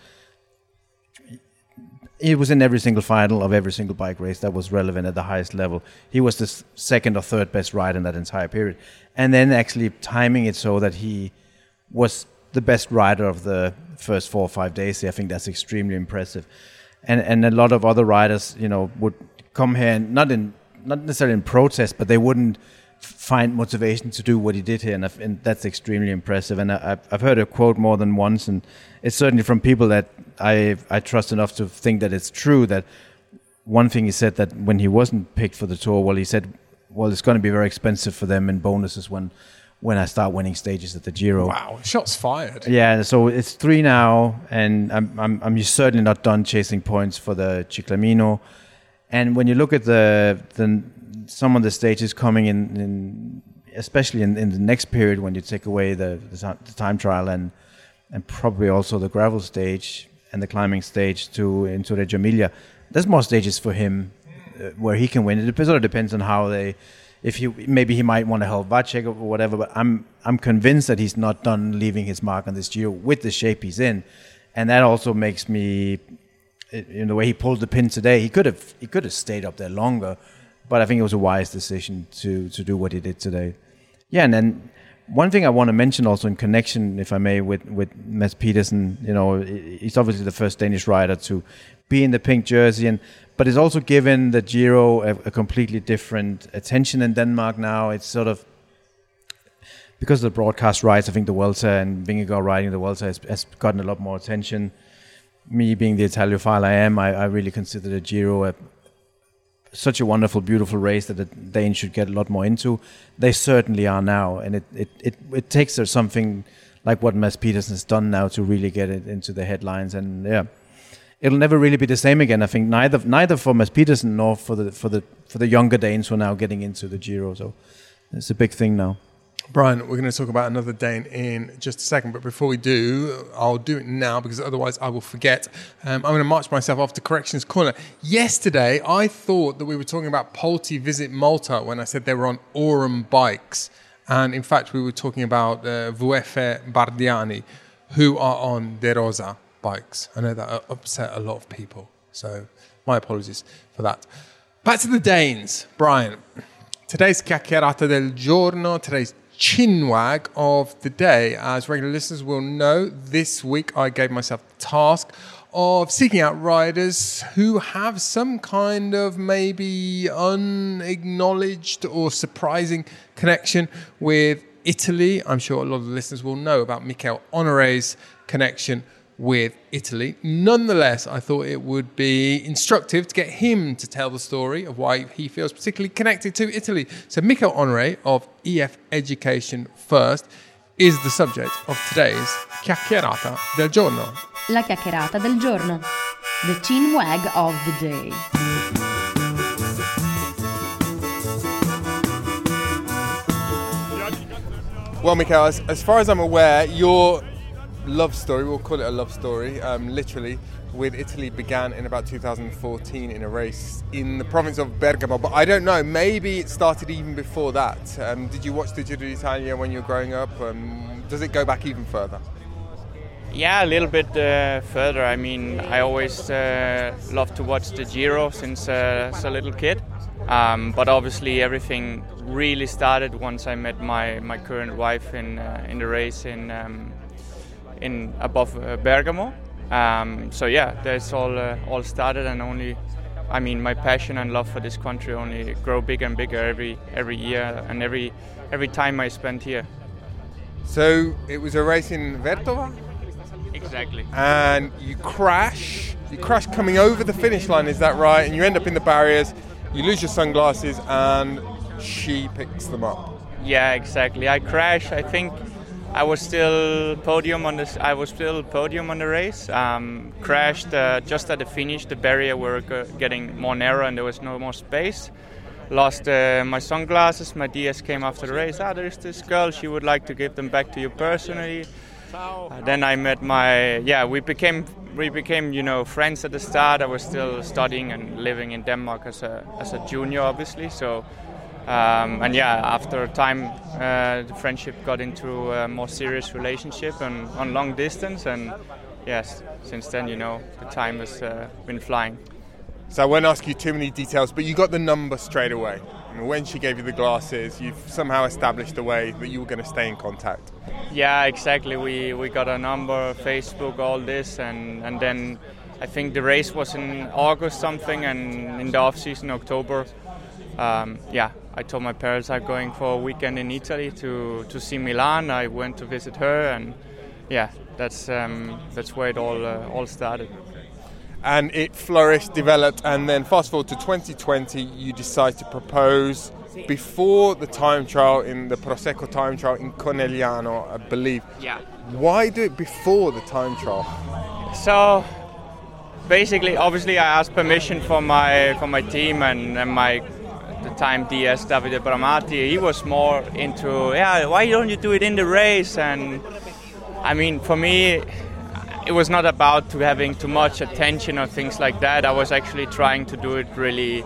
Speaker 4: He was in every single final of every single bike race that was relevant at the highest level. He was the second or third best rider in that entire period. And then actually timing it so that he was the best rider of the first 4 or 5 days. I think that's extremely impressive. And a lot of other riders, you know, would come here and not necessarily in protest, but they wouldn't find motivation to do what he did here, and that's extremely impressive. And I've heard a quote more than once, and it's certainly from people that I trust enough to think that it's true. That one thing he said, that when he wasn't picked for the Tour, well, he said, well, it's going to be very expensive for them in bonuses when I start winning stages at the Giro.
Speaker 3: Wow, shots fired.
Speaker 4: Yeah, so it's 3 now, and I'm certainly not done chasing points for the Ciclamino. And when you look at the some of the stages coming in especially in the next period, when you take away the time trial and probably also the gravel stage and the climbing stage into Reggio Emilia, there's more stages for him where he can win. It sort of depends on how maybe he might want to help Vacek or whatever, but I'm convinced that he's not done leaving his mark on this Giro with the shape he's in, and that also makes me, in the way he pulled the pin today, he could have stayed up there longer, but I think it was a wise decision to do what he did today. Yeah, and then one thing I want to mention also in connection, if I may, with Mads Pedersen, you know, he's obviously the first Danish rider to be in the pink jersey, but it's also given the Giro a completely different attention in Denmark now. It's sort of, because of the broadcast rights, I think the Vuelta and Vingegaard riding the Vuelta has gotten a lot more attention. Me being the Italiophile I am, I really consider the Giro such a wonderful, beautiful race that the Danes should get a lot more into. They certainly are now, and it takes something like what Mads Pedersen has done now to really get it into the headlines. And yeah, it'll never really be the same again. I think neither for Mads Pedersen nor for the younger Danes who are now getting into the Giro. So it's a big thing now.
Speaker 3: Brian, we're going to talk about another Dane in just a second, but before we do, I'll do it now because otherwise I will forget. I'm going to march myself off to Corrections Corner. Yesterday, I thought that we were talking about Polti Visit Malta when I said they were on Aurum bikes. And in fact, we were talking about VF Bardiani, who are on De Rosa bikes. I know that upset a lot of people, so my apologies for that. Back to the Danes. Brian, today's Chiacchierata del Giorno, today's chinwag of the day. As regular listeners will know, this week I gave myself the task of seeking out riders who have some kind of maybe unacknowledged or surprising connection with Italy. I'm sure a lot of the listeners will know about Mikel Honoré's connection with Italy. Nonetheless, I thought it would be instructive to get him to tell the story of why he feels particularly connected to Italy. So Mikel Honoré of EF Education First is the subject of today's Chiacchierata del Giorno.
Speaker 13: La chiacchierata del giorno. The chinwag of the day.
Speaker 3: Well, Mikel, as far as I'm aware, your love story, we'll call it a love story, literally, with Italy began in about 2014 in a race in the province of Bergamo. But I don't know, maybe it started even before that. Did you watch the Giro d'Italia when you were growing up? Does it go back even further?
Speaker 14: Yeah, a little bit further. I mean, I always loved to watch the Giro since as a little kid. But obviously everything really started once I met my current wife in the race in above Bergamo. So yeah, that's all started, and only, I mean, my passion and love for this country only grow bigger and bigger every year and every time I spend here.
Speaker 3: So it was a race in Vertova?
Speaker 14: Exactly.
Speaker 3: And you crash coming over the finish line, is that right? And you end up in the barriers, you lose your sunglasses, and she picks them up.
Speaker 14: Yeah, exactly. I crashed. I think I was still podium on the race. Crashed just at the finish. The barrier were getting more narrow and there was no more space. Lost my sunglasses. My DS came after the race. There's this girl. She would like to give them back to you personally. Then I met we became friends at the start. I was still studying and living in Denmark as a junior, obviously. So. After time, the friendship got into a more serious relationship and on long distance, and yes, since then, the time has been flying.
Speaker 3: So I won't ask you too many details, but you got the number straight away. When she gave you the glasses, you've somehow established a way that you were going to stay in contact.
Speaker 14: Yeah, exactly. We got a number, Facebook, all this, and then I think the race was in August something, and in the off-season, October, I told my parents I'm going for a weekend in Italy to see Milan. I went to visit her, and that's where it all started.
Speaker 3: And it flourished, developed, and then fast forward to 2020, you decide to propose before the time trial, in the Prosecco time trial in Conegliano, I believe.
Speaker 14: Yeah.
Speaker 3: Why do it before the time trial?
Speaker 14: So basically, obviously, I asked permission for my team and my. The time DS Davide Bramati, he was more into, why don't you do it in the race? And I mean, for me, it was not about having too much attention or things like that. I was actually trying to do it really,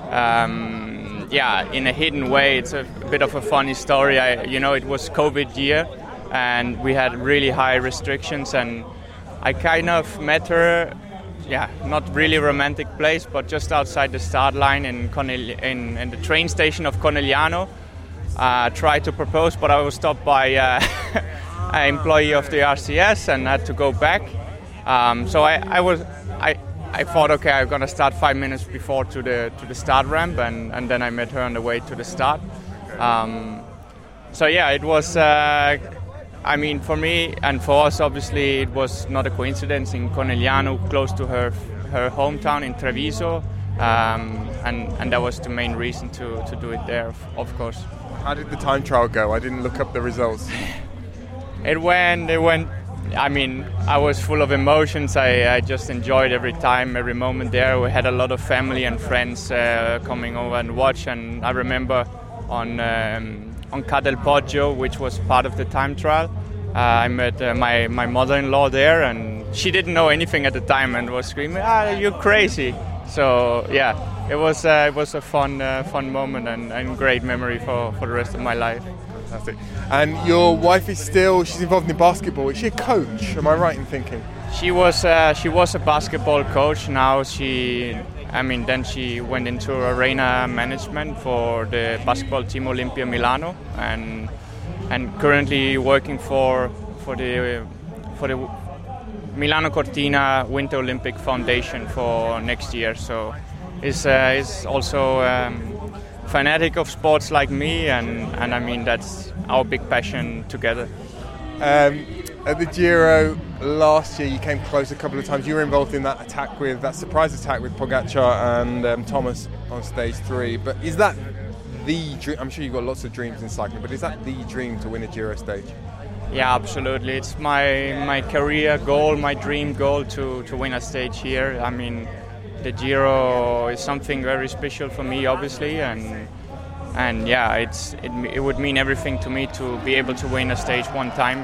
Speaker 14: in a hidden way. It's a bit of a funny story. It was COVID year, and we had really high restrictions, and I kind of met her. Yeah, not really romantic place, but just outside the start line in the train station of Conegliano. Tried to propose, but I was stopped by an employee of the RCS and had to go back. So I thought, okay, I'm gonna start 5 minutes before to the start ramp, and then I met her on the way to the start. It was. For me and for us, obviously, it was not a coincidence in Conegliano, close to her hometown in Treviso, and that was the main reason to do it there, of course.
Speaker 3: How did the time trial go? I didn't look up the results.
Speaker 14: It went. I was full of emotions. I just enjoyed every time, every moment there. We had a lot of family and friends coming over and watch, and I remember on Ca del Poggio, which was part of the time trial. I met my mother-in-law there, and she didn't know anything at the time and was screaming, you're crazy. So it was a fun moment and great memory for the rest of my life.
Speaker 3: Fantastic. And your wife she's involved in basketball. Is she a coach? Am I right in thinking?
Speaker 14: She was a basketball coach. Now then she went into arena management for the basketball team Olimpia Milano, and currently working for the Milano Cortina Winter Olympic Foundation for next year. So is also fanatic of sports like me, and that's our big passion together.
Speaker 3: At the Giro last year, you came close a couple of times. You were involved in that surprise attack with Pogacar and Thomas on stage 3. But is that the dream? I'm sure you've got lots of dreams in cycling, but is that the dream to win a Giro stage?
Speaker 14: Yeah, absolutely. It's my career goal, my dream goal to win a stage here. I mean, the Giro is something very special for me, obviously, and yeah, it would mean everything to me to be able to win a stage one time.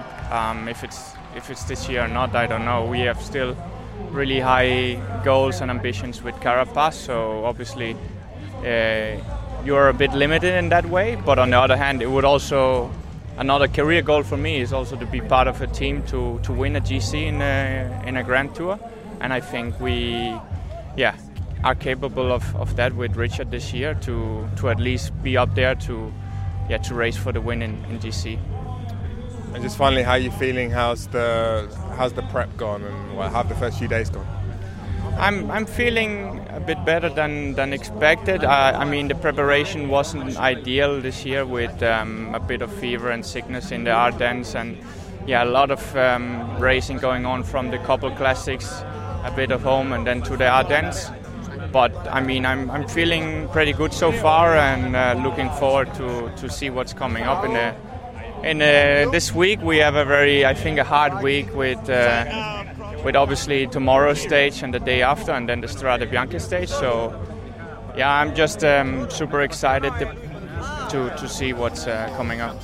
Speaker 14: If it's this year or not, I don't know. We have still really high goals and ambitions with Carapaz, so obviously you're a bit limited in that way. But on the other hand, it would also, another career goal for me is also to be part of a team to win a GC in a Grand Tour, and I think we are capable of that with Richard this year to at least be up there to race for the win in GC.
Speaker 3: And just finally, how are you feeling? How's the prep gone, and how have the first few days gone?
Speaker 14: I'm feeling a bit better than expected. I mean, the preparation wasn't ideal this year with a bit of fever and sickness in the Ardennes, and a lot of racing going on from the Couple Classics, a bit of home, and then to the Ardennes. But I mean, I'm feeling pretty good so far, and looking forward to see what's coming up in this week. We have a hard week with obviously tomorrow's stage and the day after, and then the Strade Bianche stage. So I'm just super excited to see what's coming up.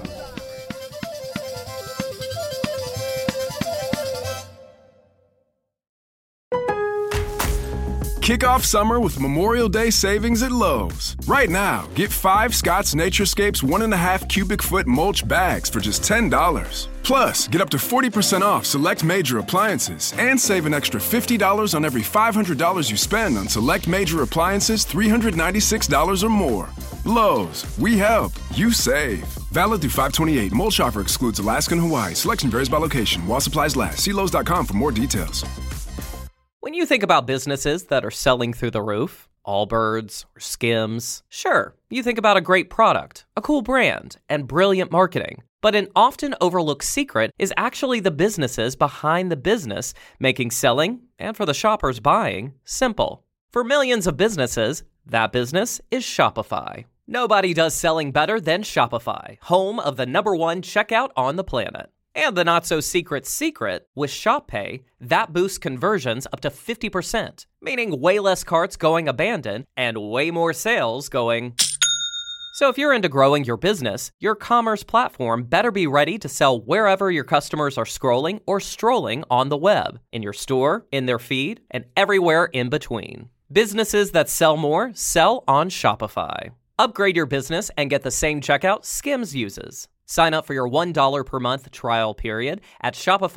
Speaker 11: Kick off summer with Memorial Day savings at Lowe's. Right now, get 5 Scott's Naturescapes 1.5 cubic foot mulch bags for just $10. Plus, get up to 40% off select major appliances and save an extra $50 on every $500 you spend on select major appliances $396 or more. Lowe's, we help, you save. Valid through 5/28. Mulch offer excludes Alaska and Hawaii. Selection varies by location. While supplies last. See Lowe's.com for more details.
Speaker 12: When you think about businesses that are selling through the roof, Allbirds or Skims, sure, you think about a great product, a cool brand, and brilliant marketing. But an often overlooked secret is actually the businesses behind the business, making selling, and for the shoppers buying, simple. For millions of businesses, that business is Shopify. Nobody does selling better than Shopify, home of the #1 checkout on the planet. And the not-so-secret secret, with ShopPay, that boosts conversions up to 50%, meaning way less carts going abandoned and way more sales going. So if you're into growing your business, your commerce platform better be ready to sell wherever your customers are scrolling or strolling on the web, in your store, in their feed, and everywhere in between. Businesses that sell more sell on Shopify. Upgrade your business and get the same checkout Skims uses. Sign up for your $1 per month trial period at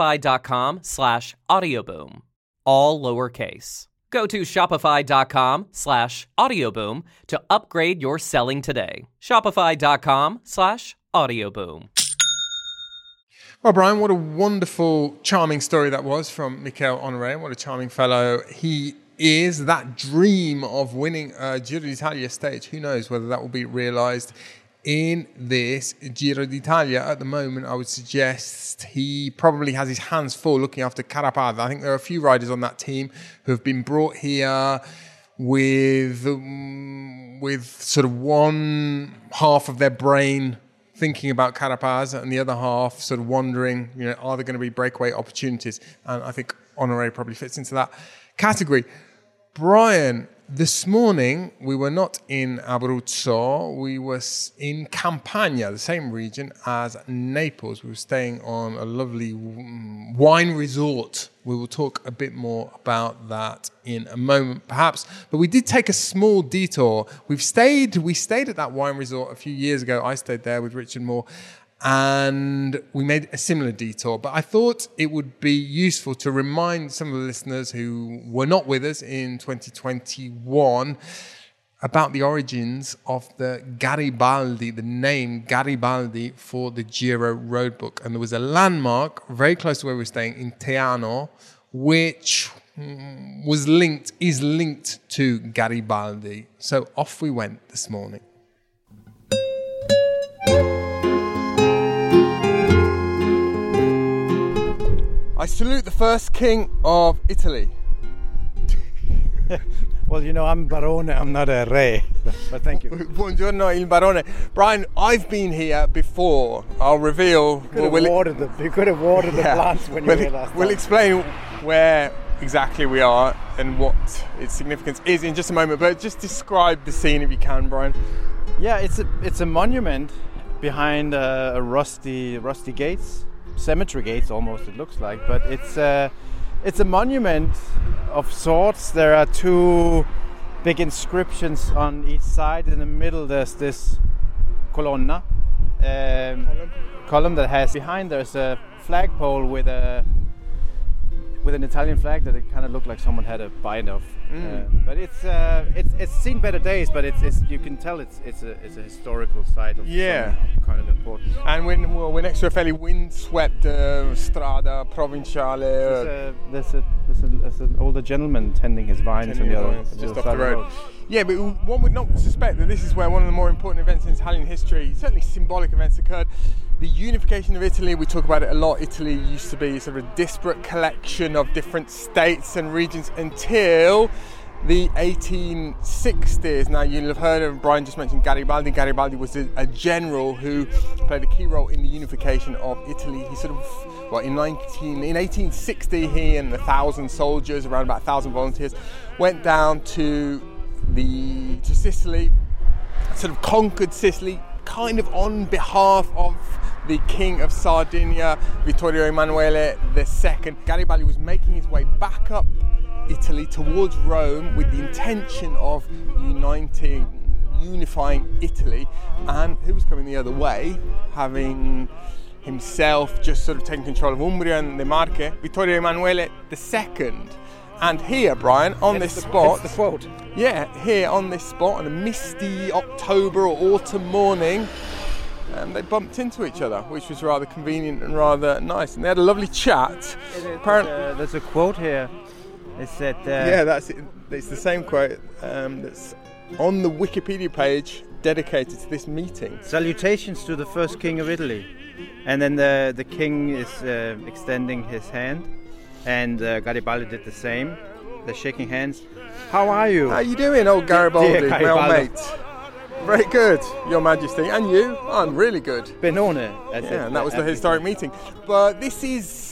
Speaker 12: shopify.com/audioboom. All lowercase. Go to shopify.com/audioboom to upgrade your selling today. Shopify.com/audioboom.
Speaker 3: Well, Brian, what a wonderful, charming story that was from Michael Honoré. What a charming fellow he is. That dream of winning a Giro d'Italia stage, who knows whether that will be realised in this Giro d'Italia. At the moment, I would suggest he probably has his hands full looking after Carapaz. I think there are a few riders on that team who have been brought here with sort of one half of their brain thinking about Carapaz and the other half sort of wondering, are there going to be breakaway opportunities? And I think Honoré probably fits into that category. Brian, this morning, we were not in Abruzzo, we were in Campania, the same region as Naples. We were staying on a lovely wine resort. We will talk a bit more about that in a moment, perhaps. But we did take a small detour. We stayed at that wine resort a few years ago. I stayed there with Richard Moore, and we made a similar detour. But I thought it would be useful to remind some of the listeners who were not with us in 2021 about the origins of the Garibaldi, the name Garibaldi for the Giro Roadbook. And there was a landmark very close to where we were staying in Teano, which is linked to Garibaldi. So off we went this morning. I salute the first king of Italy.
Speaker 4: Well, I'm Barone, I'm not a re, but thank you.
Speaker 3: Buongiorno, il Barone. Brian, I've been here before. I'll reveal.
Speaker 4: You could have watered the plants when you were here last time.
Speaker 3: We'll explain where exactly we are and what its significance is in just a moment, but just describe the scene if you can, Brian.
Speaker 4: Yeah, it's a monument behind a rusty gates. Cemetery gates almost, it looks like, but it's a monument of sorts. There are 2 big inscriptions on each side. In the middle there's this column that has behind there's a flagpole with a with an Italian flag that it kind of looked like someone had a bite of. But it's seen better days. But it's you can tell it's a historical site of some kind of importance.
Speaker 3: And we're next to a fairly windswept strada provinciale.
Speaker 4: There's an older gentleman tending his vines on the other
Speaker 3: just off the road. Yeah, but one would not suspect that this is where one of the more important events in Italian history, certainly symbolic events, occurred. The unification of Italy, we talk about it a lot. Italy used to be sort of a disparate collection of different states and regions until the 1860s. Now, you'll have heard of, Brian just mentioned Garibaldi. Garibaldi was a general who played a key role in the unification of Italy. He sort of, in 1860, he and 1,000 soldiers, around about 1,000 volunteers, went down to Sicily, sort of conquered Sicily, kind of on behalf of the King of Sardinia, Vittorio Emanuele II. Garibaldi was making his way back up Italy towards Rome with the intention of unifying Italy, and who was coming the other way, having himself just sort of taken control of Umbria and the Marche, Vittorio Emanuele II. And here, Brian, on this spot,
Speaker 4: the quote.
Speaker 3: Yeah, here on this spot on a misty October or autumn morning, they bumped into each other, which was rather convenient and rather nice. And they had a lovely chat.
Speaker 4: There's a quote here. It said...
Speaker 3: that's it. It's the same quote that's on the Wikipedia page dedicated to this meeting.
Speaker 4: Salutations to the first king of Italy. And then the king is extending his hand. And Garibaldi did the same. They're shaking hands. How are you?
Speaker 3: How you doing, old Garibaldi, my old mate? Very good, Your Majesty. And you? I'm really good.
Speaker 4: Benone.
Speaker 3: And that was the historic meeting. But this is,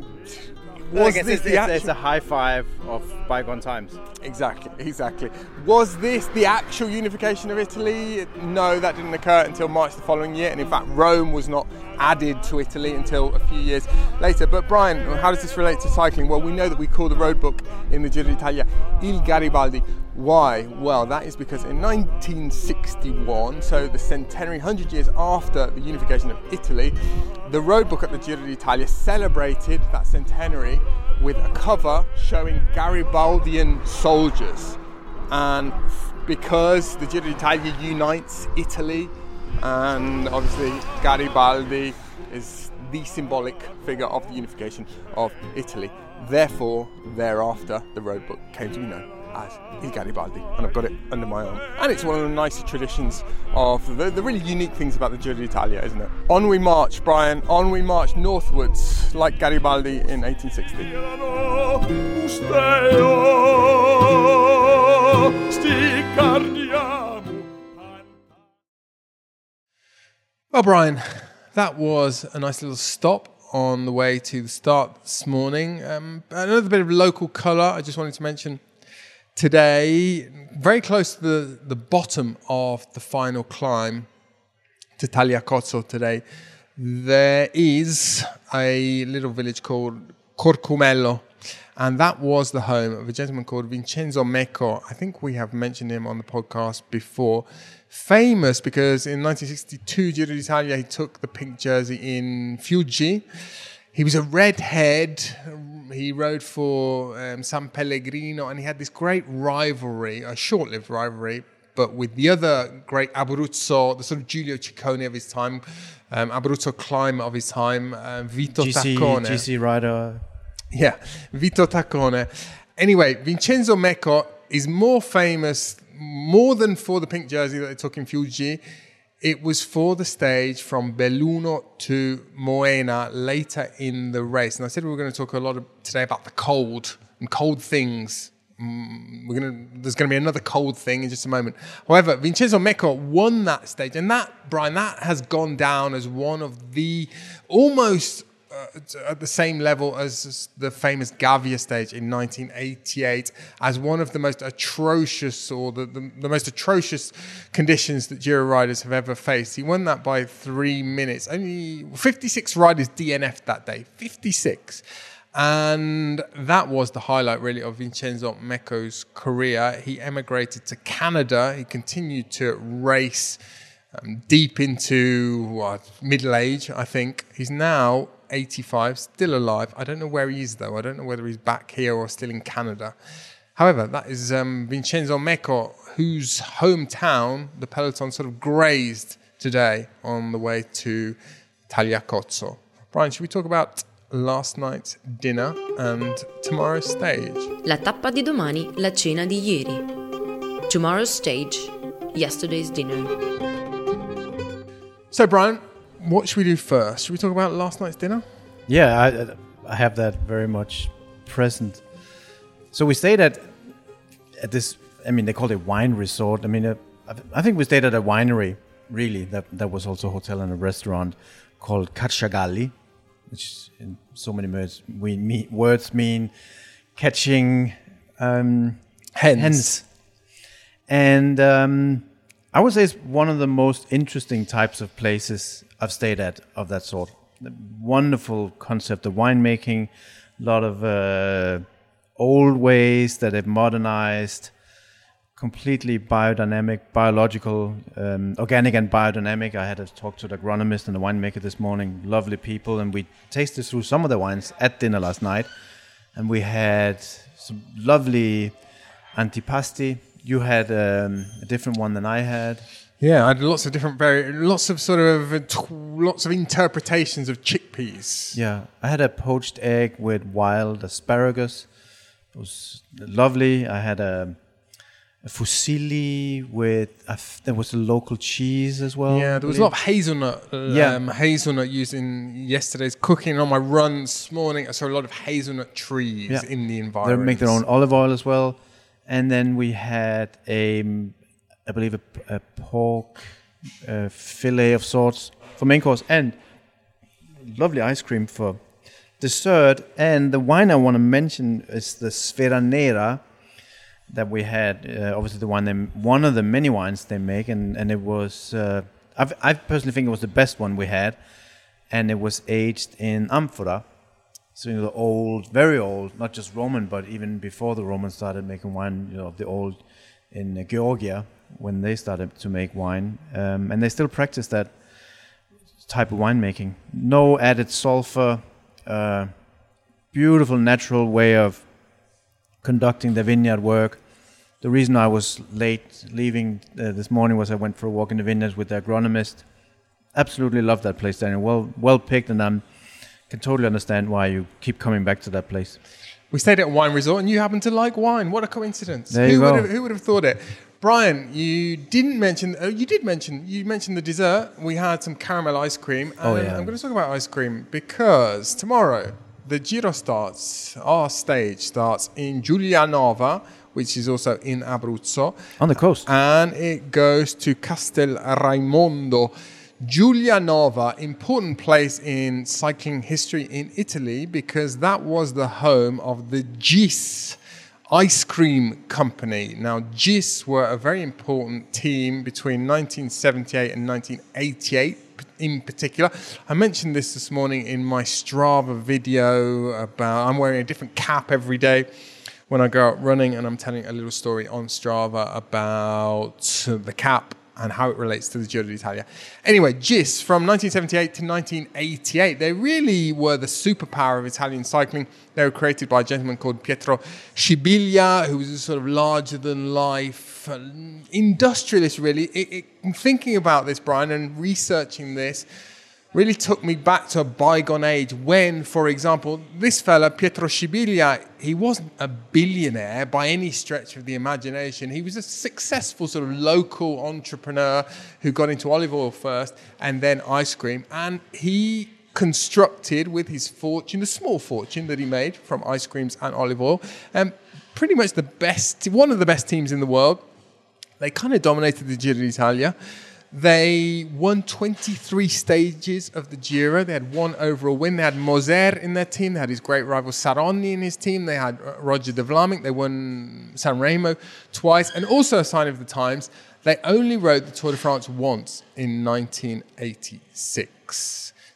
Speaker 4: it's a high five of bygone times.
Speaker 3: Exactly. Was this the actual unification of Italy? No, that didn't occur until March the following year, and in fact Rome was not added to Italy until a few years later. But Brian, how does this relate to cycling? Well, we know that we call the road book in the Giro d'Italia Il Garibaldi. Why? Well, that is because in 1961, so the centenary, 100 years after the unification of Italy, the road book at the Giro d'Italia celebrated that centenary with a cover showing Garibaldian soldiers. And because the Giro d'Italia unites Italy, and obviously Garibaldi is the symbolic figure of the unification of Italy. Therefore, thereafter, the road book came to be known as Il Garibaldi, and I've got it under my arm. And it's one of the nicer traditions of the really unique things about the Giro d'Italia, isn't it? On we march, Brian, on we march northwards, like Garibaldi in 1860. Well, Brian, that was a nice little stop on the way to the start this morning. Another bit of local colour I just wanted to mention today, very close to the bottom of the final climb to Tagliacozzo today, there is a little village called Corcumello, and that was the home of a gentleman called Vincenzo Mecco. I think we have mentioned him on the podcast before. Famous because in 1962 Giro d'Italia he took the pink jersey in Fiuggi. He was a redhead. He rode for San Pellegrino, and he had this great rivalry, a short-lived rivalry, but with the other great Abruzzo, the sort of Giulio Ciccone of his time, Abruzzo climber of his time, Vito Taccone.
Speaker 4: GC rider.
Speaker 3: Yeah, Vito Taccone. Anyway, Vincenzo Mecco is more famous, more than for the pink jersey that they took in Fiuggi. It was for the stage from Belluno to Moena later in the race. And I said we were going to talk a lot today about the cold and cold things. There's going to be another cold thing in just a moment. However, Vincenzo Mecco won that stage. And that, Brian, that has gone down as one of the almost at the same level as the famous Gavia stage in 1988 as one of the most atrocious or the most atrocious conditions that Giro riders have ever faced. He won that by 3 minutes. Only 56 riders DNF'd that day. 56. And that was the highlight really of Vincenzo Mecco's career. He emigrated to Canada. He continued to race deep into middle age, I think. He's now 85, still alive. I don't know where he is, though. I don't know whether he's back here or still in Canada. However, that is Vincenzo Meco, whose hometown the peloton sort of grazed today on the way to Tagliacozzo. Brian, should we talk about last night's dinner and tomorrow's stage?
Speaker 1: La tappa di domani, la cena di ieri. Tomorrow's stage, yesterday's dinner.
Speaker 3: So, Brian, what should we do first? Should we talk about last night's dinner?
Speaker 4: Yeah, I have that very much present. So we stayed at this, I mean, they call it wine resort. I mean, I think we stayed at a winery, really. That was also a hotel and a restaurant called Cacciagalli, which in so many words mean catching hens. And I would say it's one of the most interesting types of places I've stayed at of that sort. The wonderful concept of winemaking, a lot of old ways that they've modernized, completely biodynamic, biological, organic and biodynamic. I had a talk to the agronomist and the winemaker this morning, lovely people, and we tasted through some of the wines at dinner last night, and we had some lovely antipasti. You had a different one than I had.
Speaker 3: Yeah, I had lots of interpretations of chickpeas.
Speaker 4: Yeah, I had a poached egg with wild asparagus. It was lovely. I had a fusilli with there was a local cheese as well.
Speaker 3: Yeah, there was a lot of hazelnut. Hazelnut used in yesterday's cooking. On my run this morning, I saw a lot of hazelnut trees in the environment.
Speaker 4: They make their own olive oil as well. And then we had I believe a pork fillet of sorts for main course, and lovely ice cream for dessert. And the wine I want to mention is the Sfera Nera that we had. Obviously, one of the many wines they make, and it was. I personally think it was the best one we had, and it was aged in amphora. So the old, very old, not just Roman, but even before the Romans started making wine, of the old in Georgia when they started to make wine, and they still practice that type of winemaking. No added sulfur, beautiful natural way of conducting the vineyard work. The reason I was late leaving this morning was I went for a walk in the vineyards with the agronomist. Absolutely love that place, Daniel. Well picked, and I can totally understand why you keep coming back to that place.
Speaker 3: We stayed at a wine resort, and you happen to like wine. What a coincidence!
Speaker 4: There you go.
Speaker 3: Who would have thought it? Brian, you didn't mention. You mentioned the dessert. We had some caramel ice cream. And I'm going to talk about ice cream because tomorrow the Giro starts. Our stage starts in Giulianova, which is also in Abruzzo,
Speaker 4: on the coast,
Speaker 3: and it goes to Castel Raimondo. Giulianova, important place in cycling history in Italy because that was the home of the GIS ice cream company. Now, GIS were a very important team between 1978 and 1988 in particular. I mentioned this morning in my Strava video about I'm wearing a different cap every day when I go out running, and I'm telling a little story on Strava about the cap and how it relates to the Giro d'Italia. Anyway, GIS, from 1978 to 1988, they really were the superpower of Italian cycling. They were created by a gentleman called Pietro Scibilia, who was a sort of larger-than-life industrialist, really. Thinking about this, Brian, and researching this, really took me back to a bygone age when, for example, this fella, Pietro Scibilia, he wasn't a billionaire by any stretch of the imagination. He was a successful sort of local entrepreneur who got into olive oil first and then ice cream. And he constructed with his fortune, a small fortune that he made from ice creams and olive oil, pretty much one of the best teams in the world. They kind of dominated the Giro d'Italia. They won 23 stages of the Giro. They had one overall win. They had Moser in their team. They had his great rival Saronni in his team. They had Roger de Vlaming. They won San Remo twice. And also a sign of the times, they only rode the Tour de France once in 1986.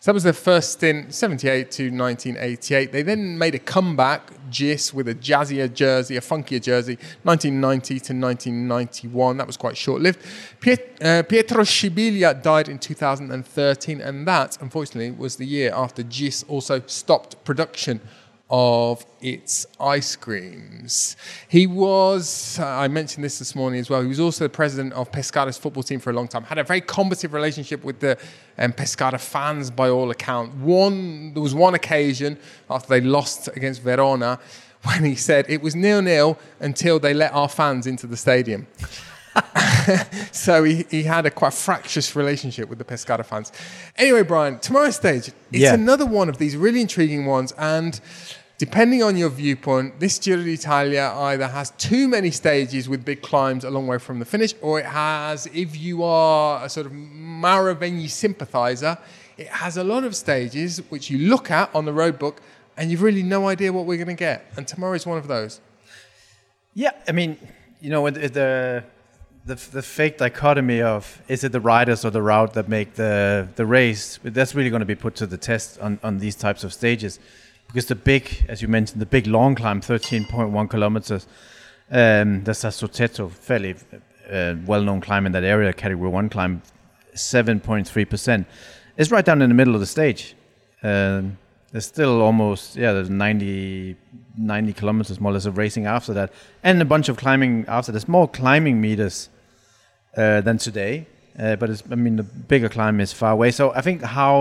Speaker 3: So that was their first stint, 78 to 1988. They then made a comeback, GIS, with a jazzier jersey, a funkier jersey, 1990 to 1991. That was quite short-lived. Pietro Scibilia died in 2013, and that, unfortunately, was the year after GIS also stopped production of its ice creams. He was, I mentioned this morning as well, he was also the president of Pescada's football team for a long time, had a very combative relationship with the Pescara fans by all accounts. There was one occasion after they lost against Verona when he said it was 0-0 until they let our fans into the stadium. So he had a quite fractious relationship with the Pescara fans. Anyway, Brian, tomorrow's stage, it's another one of these really intriguing ones, and depending on your viewpoint, this Giro d'Italia either has too many stages with big climbs a long way from the finish, or it has, if you are a sort of Maravegni sympathiser, it has a lot of stages which you look at on the road book and you've really no idea what we're going to get. And tomorrow is one of those.
Speaker 4: Yeah, I mean, you know, the fake dichotomy of is it the riders or the route that make the race, that's really going to be put to the test on these types of stages. Because the big, as you mentioned, the big long climb, 13.1 kilometers, the Sassotetto, fairly well-known climb in that area, Category 1 climb, 7.3%. It's right down in the middle of the stage. There's still almost, there's 90 kilometers more or less of racing after that. And a bunch of climbing after. There's more climbing meters than today. But the bigger climb is far away. So I think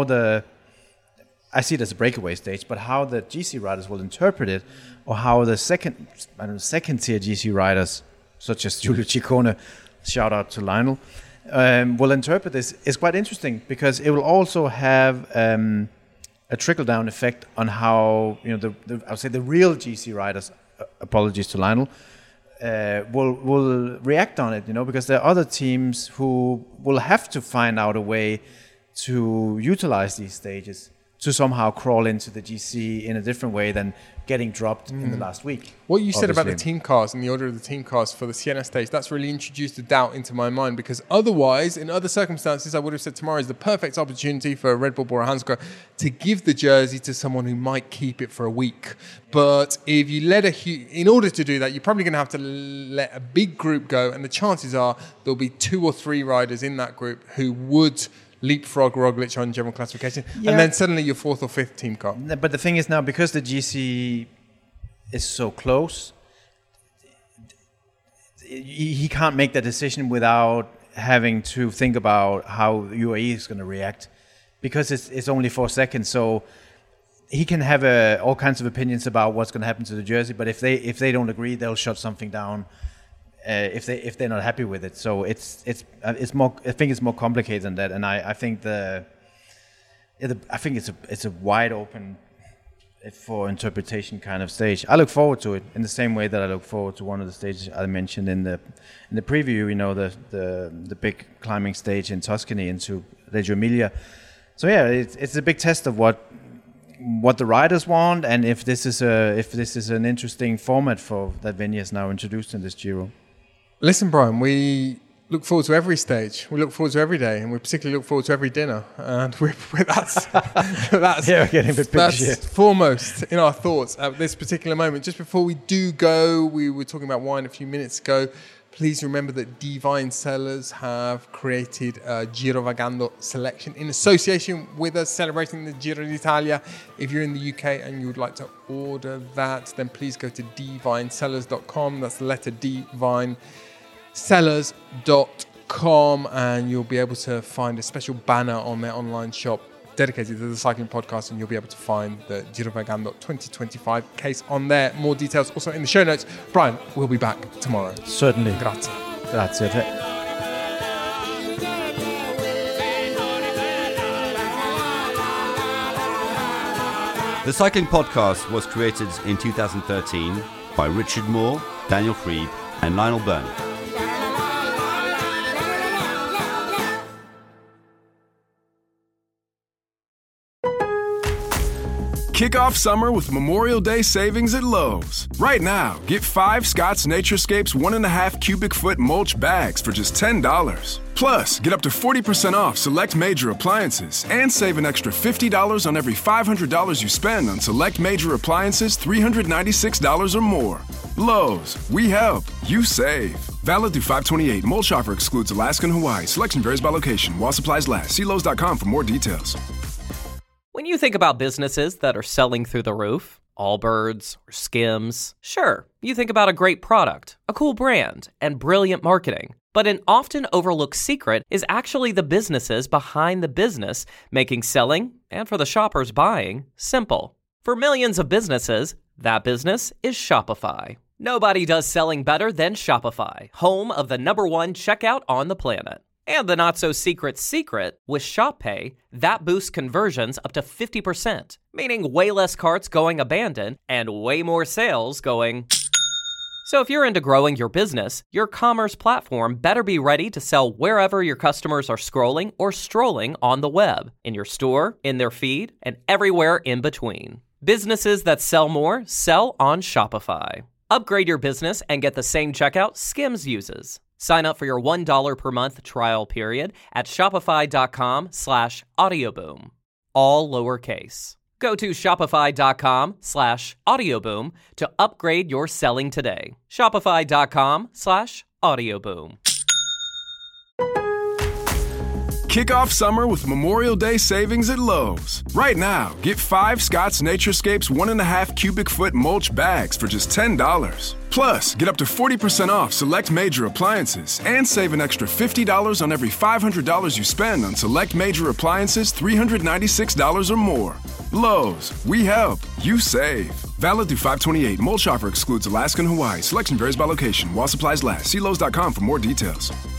Speaker 4: I see it as a breakaway stage, but how the GC riders will interpret it, or how the second-tier GC riders, such as Giulio Ciccone, shout out to Lionel, will interpret this is quite interesting, because it will also have a trickle-down effect on how I would say the real GC riders, apologies to Lionel, will react on it. Because there are other teams who will have to find out a way to utilize these stages to somehow crawl into the GC in a different way than getting dropped in the last week.
Speaker 3: What you said about the team cars and the order of the team cars for the Siena stage, that's really introduced a doubt into my mind, because otherwise, in other circumstances, I would have said tomorrow is the perfect opportunity for Red Bull Bora Hansgrohe to give the jersey to someone who might keep it for a week. But if you in order to do that, you're probably going to have to let a big group go, and the chances are there'll be 2 or 3 riders in that group who would leapfrog Roglic on general classification, and then suddenly your 4th or 5th team car.
Speaker 4: But the thing is now, because the GC is so close, he can't make that decision without having to think about how UAE is going to react, because it's only 4 seconds. So he can have all kinds of opinions about what's going to happen to the jersey, but if they don't agree, they'll shut something down. If they're not happy with it, so it's more. I think it's more complicated than that, and I think it's a wide open for interpretation kind of stage. I look forward to it in the same way that I look forward to one of the stages I mentioned in the preview. The big climbing stage in Tuscany into Reggio Emilia. So it's a big test of what the riders want, and if this is an interesting format for that Veni has now introduced in this Giro.
Speaker 3: Listen, Brian, we look forward to every stage. We look forward to every day, and we particularly look forward to every dinner. And that's
Speaker 4: we're getting a bit
Speaker 3: that's foremost in our thoughts at this particular moment. Just before we do go, we were talking about wine a few minutes ago. Please remember that Divine Cellars have created a Girovagando selection in association with us, celebrating the Giro d'Italia. If you're in the UK and you would like to order that, then please go to divinecellars.com. That's the letter divinecellars.com, and you'll be able to find a special banner on their online shop dedicated to the cycling podcast, and you'll be able to find the Girovagando 2025 case on there. More details also in the show notes. Brian, we'll be back tomorrow.
Speaker 4: Certainly.
Speaker 3: Grazie.
Speaker 4: Grazie a te.
Speaker 15: The Cycling Podcast was created in 2013 by Richard Moore, Daniel Friebe and Lionel Byrne.
Speaker 11: Kick off summer with Memorial Day savings at Lowe's. Right now, get 5 Scott's Naturescapes 1.5 cubic foot mulch bags for just $10. Plus, get up to 40% off select major appliances and save an extra $50 on every $500 you spend on select major appliances $396 or more. Lowe's, we help, you save. Valid through 5/28. Mulch offer excludes Alaska and Hawaii. Selection varies by location. While supplies last. See Lowe's.com for more details.
Speaker 12: When you think about businesses that are selling through the roof, Allbirds or Skims, sure, you think about a great product, a cool brand, and brilliant marketing. But an often overlooked secret is actually the businesses behind the business, making selling, and for the shoppers buying, simple. For millions of businesses, that business is Shopify. Nobody does selling better than Shopify, home of the #1 checkout on the planet. And the not-so-secret secret, with Shop Pay, that boosts conversions up to 50%, meaning way less carts going abandoned and way more sales going... So if you're into growing your business, your commerce platform better be ready to sell wherever your customers are scrolling or strolling on the web, in your store, in their feed, and everywhere in between. Businesses that sell more sell on Shopify. Upgrade your business and get the same checkout Skims uses. Sign up for your $1 per month trial period at shopify.com/audioboom. All lowercase. Go to shopify.com/audioboom to upgrade your selling today. Shopify.com/audioboom.
Speaker 11: Kick off summer with Memorial Day savings at Lowe's. Right now, get 5 Scott's Naturescapes 1.5 cubic foot mulch bags for just $10. Plus, get up to 40% off select major appliances and save an extra $50 on every $500 you spend on select major appliances $396 or more. Lowe's, we help, you save. Valid through 5/28. Mulch offer excludes Alaska and Hawaii. Selection varies by location. While supplies last. See Lowe's.com for more details.